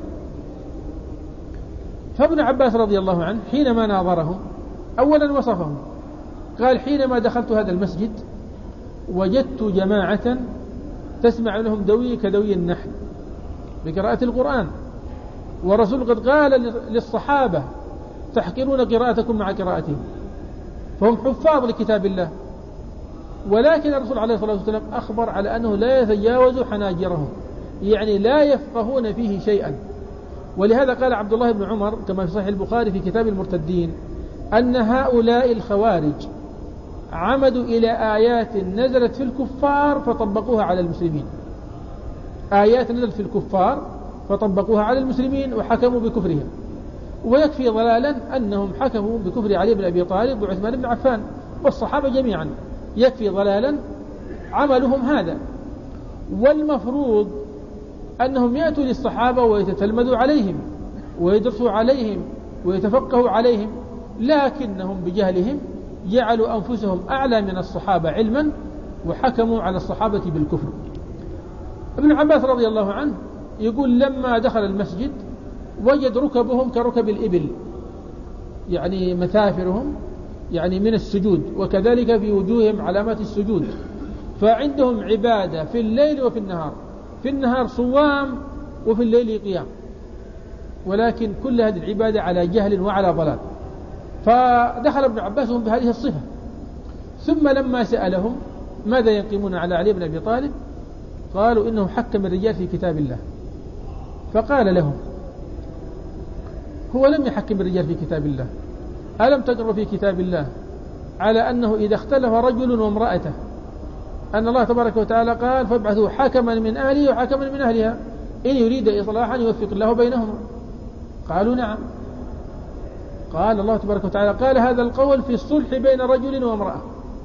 فابن عباس رضي الله عنه حينما ناظرهم أولا وصفهم، قال حينما دخلت هذا المسجد وجدت جماعة تسمع لهم دوي كدوي النحل بقراءة القرآن، ورسول قد قال للصحابة تحقرون قراءتكم مع قراءتهم، فهم حفاظ لكتاب الله. ولكن الرسول عليه الصلاة والسلام أخبر على أنه لا يتجاوز حناجرهم، يعني لا يفقهون فيه شيئا. ولهذا قال عبد الله بن عمر كما في صحيح البخاري في كتاب المرتدين أن هؤلاء الخوارج عمدوا إلى آيات نزلت في الكفار فطبقوها على المسلمين، آيات نزلت في الكفار فطبقوها على المسلمين وحكموا بكفرهم. ويكفي ضلالا أنهم حكموا بكفر علي بن أبي طالب وعثمان بن عفان والصحابة جميعا، يكفي ضلالا عملهم هذا. والمفروض أنهم يأتوا للصحابة ويتتلمذوا عليهم ويدرسوا عليهم ويتفقهوا عليهم، لكنهم بجهلهم جعلوا أنفسهم أعلى من الصحابة علما وحكموا على الصحابة بالكفر. ابن عباس رضي الله عنه يقول لما دخل المسجد وجد ركبهم كركب الإبل، يعني مثافرهم يعني من السجود، وكذلك في وجوههم علامات السجود، فعندهم عبادة في الليل وفي النهار، في النهار صوام وفي الليل قيام، ولكن كل هذه العبادة على جهل وعلى ضلال. فدخل ابن عباس بهذه الصفة، ثم لما سألهم ماذا يقيمون على علي بن أبي طالب قالوا إنه حكم الرجال في كتاب الله. فقال لهم هو لم يحكم الرجال في كتاب الله، ألم تقرأوا في كتاب الله على أنه إذا اختلف رجل وامرأته أن الله تبارك وتعالى قال فابعثوا حكما من أهله وحكما من أهلها إن يريد إصلاحا يوفق الله بينهما. قالوا نعم. قال الله تبارك وتعالى قال هذا القول في الصلح بين رجل وامرأة،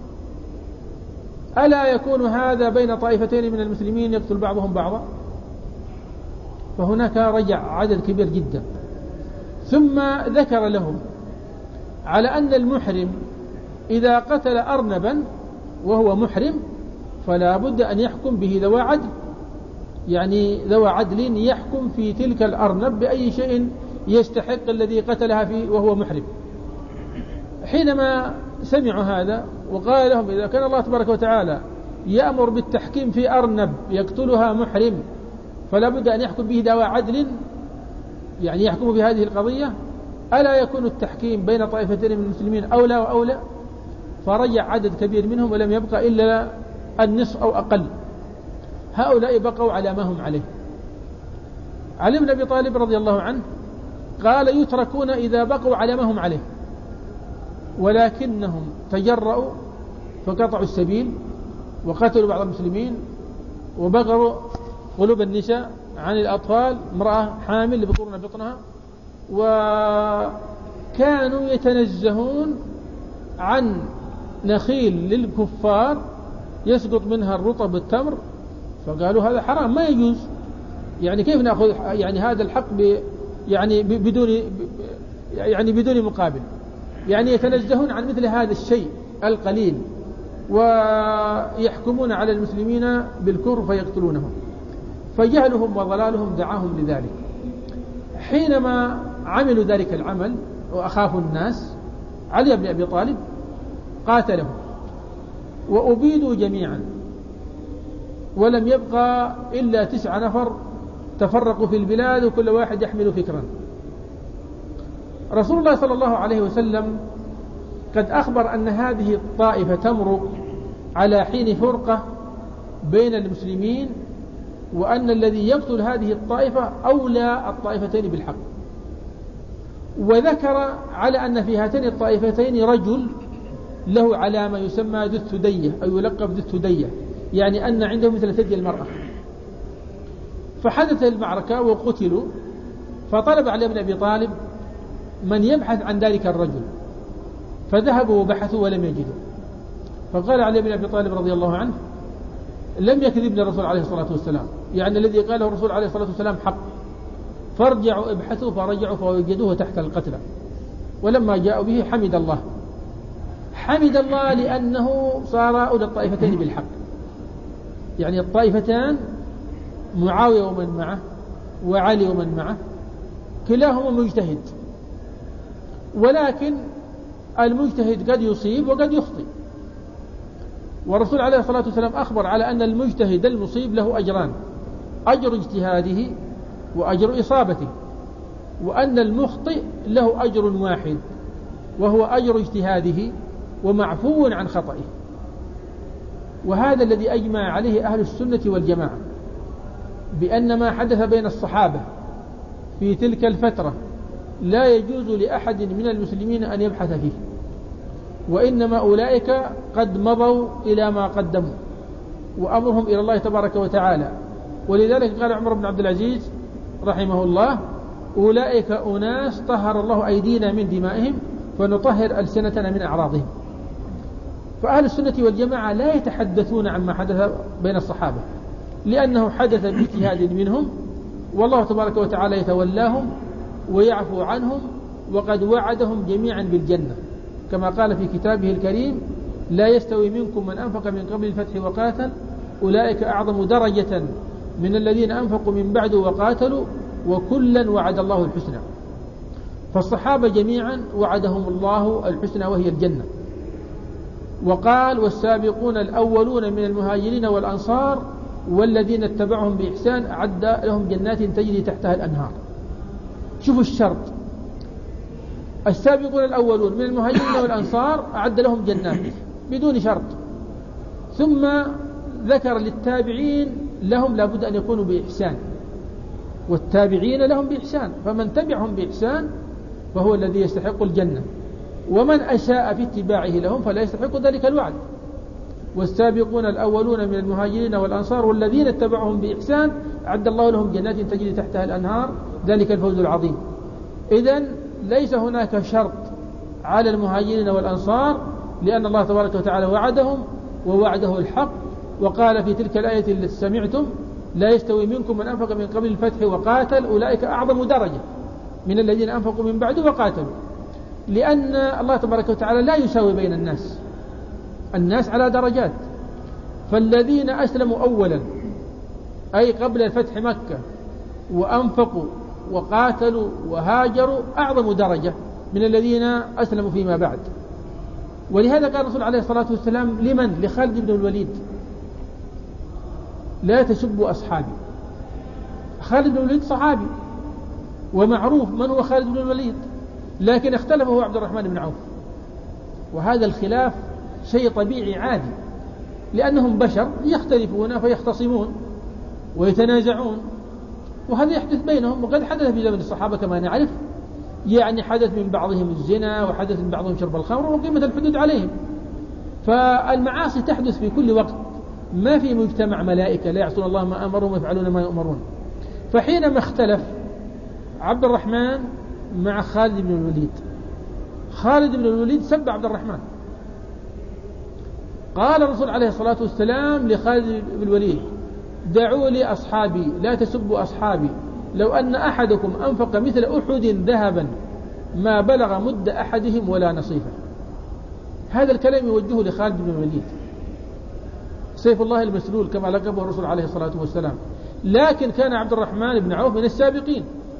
ألا يكون هذا بين طائفتين من المسلمين يقتل بعضهم بعضا؟ فهناك رجع عدد كبير جدا، ثم ذكر لهم على أن المحرم إذا قتل أرنبا وهو محرم فلا بد أن يحكم به ذوى عدل، يعني ذوى عدل يحكم في تلك الأرنب بأي شيء يستحق الذي قتلها فيه وهو محرم. حينما سمعوا هذا وقال لهم إذا كان الله تبارك وتعالى يأمر بالتحكيم في أرنب يقتلها محرم فلا بد أن يحكم به ذوى عدل، يعني يحكم بهذه القضية، ألا يكون التحكيم بين طائفتين من المسلمين أولى وأولى؟ فرجع عدد كبير منهم ولم يبقى إلا النصف أو أقل. هؤلاء بقوا على ما هم عليه. علي بن أبي طالب رضي الله عنه قال يتركون إذا بقوا على ما هم عليه، ولكنهم تجرؤوا فقطعوا السبيل وقتلوا بعض المسلمين وبغروا قلوب النساء عن الأطفال، امرأة حامل لبطورنا بطنها، وكانوا يتنزهون عن نخيل للكفار يسقط منها الرطب التمر، فقالوا هذا حرام ما يجوز، يعني كيف نأخذ يعني هذا الحق ب يعني بدون يعني بدون مقابل، يعني يتنزهون عن مثل هذا الشيء القليل ويحكمون على المسلمين بالكفر فيقتلونهم. فجهلهم وضلالهم دعاهم لذلك. حينما عملوا ذلك العمل وأخافوا الناس علي بن أبي طالب قاتلهم وأبيدوا جميعا، ولم يبقى إلا تسع نفر تفرقوا في البلاد وكل واحد يحمل فكرا. رسول الله صلى الله عليه وسلم قد أخبر أن هذه الطائفة تمرق على حين فرقة بين المسلمين، وأن الذي يقتل هذه الطائفة أولى الطائفتين بالحق، وذكر على أن في هاتين الطائفتين رجل له علامة يسمى ذو الثدية أو يلقب ذو الثدية، يعني أن عنده مثل ثدي المرأة. فحدث المعركة وقتلوا، فطلب علي بن أبي طالب من يبحث عن ذلك الرجل، فذهبوا وبحثوا ولم يجدوا. فقال علي بن أبي طالب رضي الله عنه لم يكذبني الرسول عليه الصلاة والسلام، يعني الذي قاله الرسول عليه الصلاة والسلام حق، فارجعوا ابحثوا. فرجعوا فوجدوه تحت القتلى، ولما جاءوا به حمد الله حمد الله لأنه صار أولى الطائفتين بالحق، يعني الطائفتان معاوية ومن معه وعلي ومن معه كلاهما مجتهد، ولكن المجتهد قد يصيب وقد يخطئ، والرسول عليه الصلاة والسلام أخبر على أن المجتهد المصيب له أجران، أجر اجتهاده وأجر إصابته، وأن المخطئ له أجر واحد وهو أجر اجتهاده ومعفو عن خطئه. وهذا الذي أجمع عليه أهل السنة والجماعة، بأن ما حدث بين الصحابة في تلك الفترة لا يجوز لأحد من المسلمين أن يبحث فيه، وإنما أولئك قد مضوا إلى ما قدموا وأمرهم إلى الله تبارك وتعالى. ولذلك قال عمر بن عبد العزيز رحمه الله أولئك أناس طهر الله أيدينا من دمائهم فنطهر ألسنتنا من أعراضهم. فأهل السنة والجماعة لا يتحدثون عما حدث بين الصحابة، لأنه حدث باجتهاد منهم والله تبارك وتعالى يتولاهم ويعفو عنهم، وقد وعدهم جميعا بالجنة كما قال في كتابه الكريم: لا يستوي منكم من أنفق من قبل الفتح وقاتل أولئك أعظم درجة من الذين أنفقوا من بعد وقاتلوا وكلا وعد الله الحسنى. فالصحابة جميعا وعدهم الله الحسنى وهي الجنة. وقال: والسابقون الأولون من المهاجرين والأنصار والذين اتبعهم بإحسان أعد لهم جنات تجري تحتها الأنهار. شوفوا الشرط: السابقون الأولون من المهاجرين والأنصار أعد لهم جنات بدون شرط، ثم ذكر للتابعين لهم لابد أن يكونوا بإحسان، والتابعين لهم بإحسان، فمن تبعهم بإحسان فهو الذي يستحق الجنة، ومن أساء في اتباعه لهم فلا يستحق ذلك الوعد. والسابقون الأولون من المهاجرين والأنصار والذين اتبعهم بإحسان أعد الله لهم جنات تجري تحتها الأنهار ذلك الفوز العظيم. إذن ليس هناك شرط على المهاجرين والأنصار، لأن الله تبارك وتعالى وعدهم ووعده الحق، وقال في تلك الآية التي سمعتم: لا يستوي منكم من أنفق من قبل الفتح وقاتل أولئك أعظم درجة من الذين أنفقوا من بعد وقاتلوا. لأن الله تبارك وتعالى لا يساوي بين الناس، الناس على درجات، فالذين أسلموا أولا أي قبل الفتح مكة وأنفقوا وقاتلوا وهاجروا أعظم درجة من الذين أسلموا فيما بعد. ولهذا قال الرسول عليه الصلاة والسلام لمن؟ لخالد بن الوليد: لا تسبوا أصحابي. خالد بن الوليد صحابي ومعروف من هو خالد بن الوليد، لكن اختلف هو عبد الرحمن بن عوف، وهذا الخلاف شيء طبيعي عادي، لأنهم بشر يختلفون فيختصمون ويتنازعون، وهذا يحدث بينهم، وقد حدث في زمن الصحابة كما نعرف، يعني حدث من بعضهم الزنا، وحدث من بعضهم شرب الخمر، وقيمة الحدود عليهم. فالمعاصي تحدث في كل وقت، ما في مجتمع ملائكة لا يعصون الله ما أمرهم ويفعلون ما يؤمرون. فحينما اختلف عبد الرحمن مع خالد بن الوليد، خالد بن الوليد سب عبد الرحمن، قال الرسول عليه الصلاة والسلام لخالد بن الوليد: دعوا لي أصحابي لا تسبوا أصحابي، لو أن أحدكم أنفق مثل أحد ذهبا ما بلغ مد أحدهم ولا نصيفه. هذا الكلام يوجهه لخالد بن الوليد، سيف الله المسلول كما لقبه الرسول عليه الصلاة والسلام. لكن كان عبد الرحمن بن عوف من السابقين،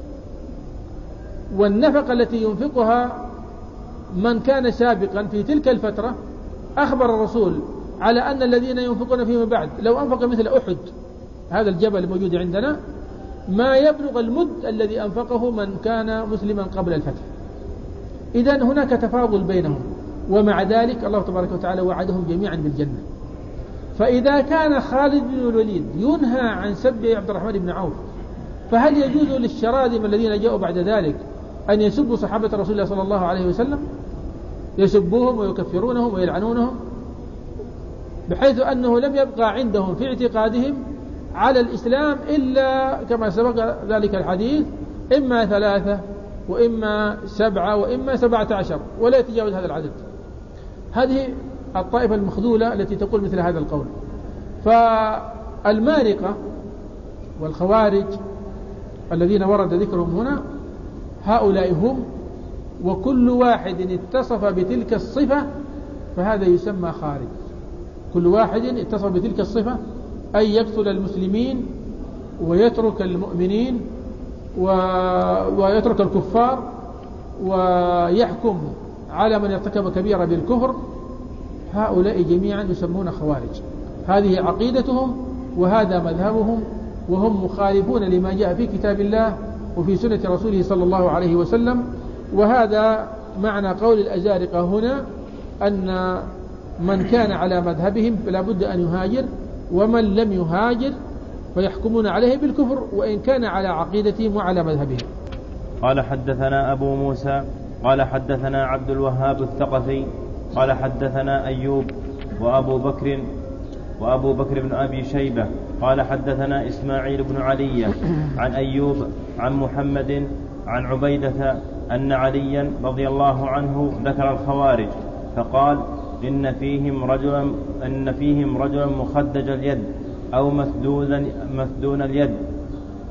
والنفقة التي ينفقها من كان سابقا في تلك الفترة أخبر الرسول على أن الذين ينفقون فيما بعد لو أنفق مثل أحد، هذا الجبل الموجود عندنا، ما يبلغ المد الذي أنفقه من كان مسلما قبل الفتح. إذن هناك تفاضل بينهم، ومع ذلك الله تبارك وتعالى وعدهم جميعا بالجنة. فإذا كان خالد بن الوليد ينهى عن سب عبد الرحمن بن عوف، فهل يجوز للشرادم الذين جاءوا بعد ذلك أن يسبوا صحابة رسول الله صلى الله عليه وسلم؟ يسبوهم ويكفرونهم ويلعنونهم، بحيث أنه لم يبقى عندهم في اعتقادهم على الإسلام إلا كما سبق ذلك الحديث: إما ثلاثة وإما سبعة وإما سبعة عشر، ولا يتجاوز هذا العدد. هذه الطائفة المخذولة التي تقول مثل هذا القول. فالمارقة والخوارج الذين ورد ذكرهم هنا هؤلاء هم، وكل واحد اتصف بتلك الصفة فهذا يسمى خارج. كل واحد اتصف بتلك الصفة، أي يقتل المسلمين ويترك المؤمنين ويترك الكفار ويحكم على من ارتكب كبيرة بالكفر، هؤلاء جميعا يسمون خوارج. هذه عقيدتهم وهذا مذهبهم، وهم مخالفون لما جاء في كتاب الله وفي سنة رسوله صلى الله عليه وسلم. وهذا معنى قول الأزارقة هنا، أن من كان على مذهبهم فلا بد أن يهاجر، ومن لم يهاجر فيحكمون عليه بالكفر وإن كان على عقيدتهم وعلى مذهبهم. قال حدثنا أبو موسى قال حدثنا عبد الوهاب الثقفي قال حدثنا أيوب وأبو بكر وأبو بكر بن أبي شيبة قال حدثنا إسماعيل بن علي عن أيوب عن محمد عن عبيدة أن عليا رضي الله عنه ذكر الخوارج فقال: إن فيهم رجلا إن فيهم رجلا مخدج اليد أو مسدود مسدون اليد،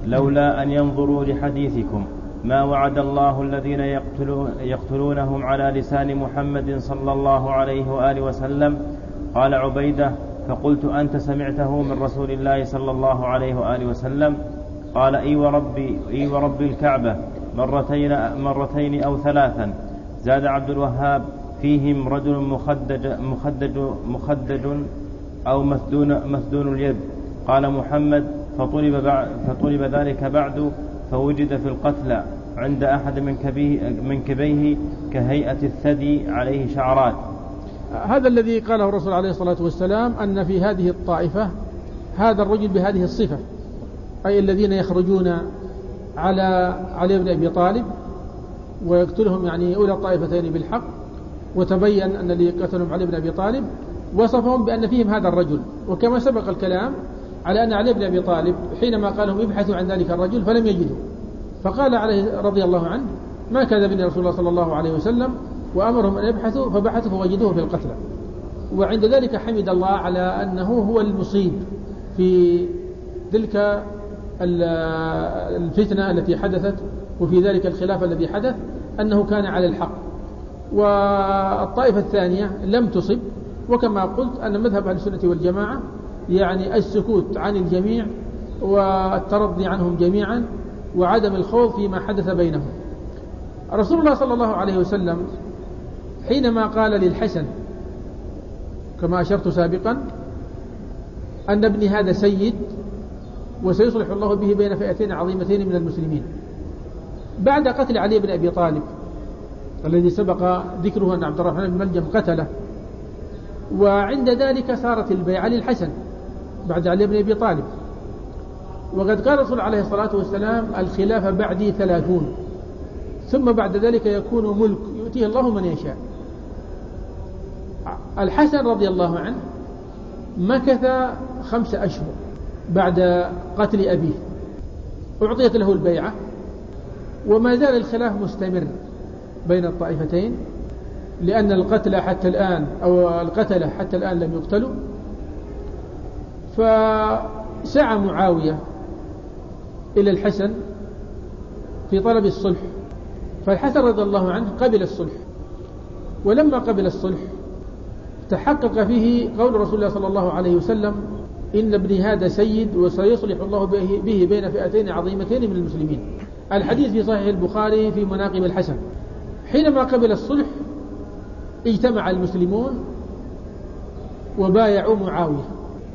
لولا أن ينظروا لحديثكم ما وعد الله الذين يقتلون يقتلونهم على لسان محمد صلى الله عليه وآله وسلم. قال عبيدة: فقلت: أنت سمعته من رسول الله صلى الله عليه وآله وسلم؟ قال: إي وربي, إي وربي الكعبة مرتين, مرتين أو ثلاثا. زاد عبد الوهاب: فيهم رجل مخدج, مخدج, مخدج أو مثدون, مثدون اليد. قال محمد: فطلب, فطلب ذلك بعد فوجد في القتلى عند أحد من كبيه كهيئة الثدي عليه شعرات. هذا الذي قاله الرسول عليه الصلاة والسلام، أن في هذه الطائفة هذا الرجل بهذه الصفة، أي الذين يخرجون على علي بن أبي طالب ويقتلهم يعني أولى الطائفتين بالحق، وتبين أن اللي قتلهم علي بن أبي طالب وصفهم بأن فيهم هذا الرجل. وكما سبق الكلام على أن علي بن أبي طالب حينما قالهم ابحثوا عن ذلك الرجل فلم يجدوا، فقال عليه رضي الله عنه: ما كذبني رسول الله صلى الله عليه وسلم، وأمرهم أن يبحثوا فبحثوا فوجدوه في القتلى. وعند ذلك حمد الله على أنه هو المصيب في تلك الفتنة التي حدثت وفي ذلك الخلاف الذي حدث، أنه كان على الحق. والطائفة الثانية لم تصب، وكما قلت أن مذهب أهل السنة والجماعة يعني السكوت عن الجميع والترضي عنهم جميعا وعدم الخوض فيما حدث بينهم. رسول الله صلى الله عليه وسلم حينما قال للحسن كما أشرت سابقا أن ابني هذا سيد وسيصلح الله به بين فئتين عظيمتين من المسلمين، بعد قتل علي بن أبي طالب الذي سبق ذكره أن عبد الرحمن بن ملجم قتله، وعند ذلك صارت البيعة للحسن بعد علي بن أبي طالب. وقد قال الرسول عليه الصلاة والسلام: الخلافة بعدي ثلاثون، ثم بعد ذلك يكون ملك يؤتيه الله من يشاء. الحسن رضي الله عنه مكث خمس أشهر بعد قتل أبيه، أعطيت له البيعة، وما زال الخلاف مستمر بين الطائفتين، لأن القتل حتى الآن أو القتلة حتى الآن لم يقتلوا. فسعى معاوية إلى الحسن في طلب الصلح، فالحسن رضي الله عنه قبل الصلح، ولما قبل الصلح تحقق فيه قول رسول الله صلى الله عليه وسلم: إن ابني هذا سيد وسيصلح الله به بين فئتين عظيمتين من المسلمين. الحديث في صحيح البخاري في مناقب الحسن. حينما قبل الصلح اجتمع المسلمون وبايعوا معاوية،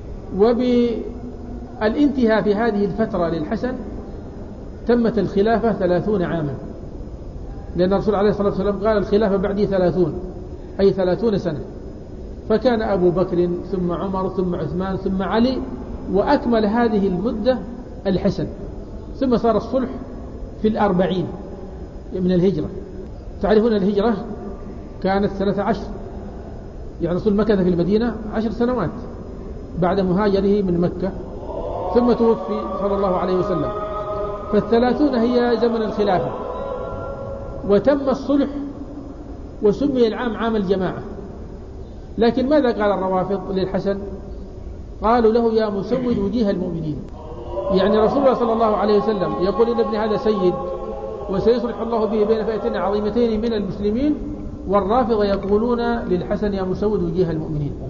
وبالانتهاء في هذه الفترة للحسن تمت الخلافة ثلاثون عاما، لأن الرسول عليه الصلاة والسلام قال: الخلافة بعدي ثلاثون، أي ثلاثون سنة. فكان أبو بكر ثم عمر ثم عثمان ثم علي، وأكمل هذه المدة الحسن. ثم صار الصلح في الأربعين من الهجرة. تعرفون الهجرة كانت سنة عشر، يعني رسول مكث في المدينة عشر سنوات بعد مهاجره من مكة، ثم توفي صلى الله عليه وسلم. فالثلاثون هي زمن الخلافة، وتم الصلح وسمي العام عام الجماعة. لكن ماذا قال الروافض للحسن؟ قالوا له: يا مسود وجيه المؤمنين. يعني رسول الله صلى الله عليه وسلم يقول: إن ابن هذا سيد وسيصلح الله به بين فئتين عظيمتين من المسلمين، والرافضة يقولون للحسن: يا مسود وجيه المؤمنين.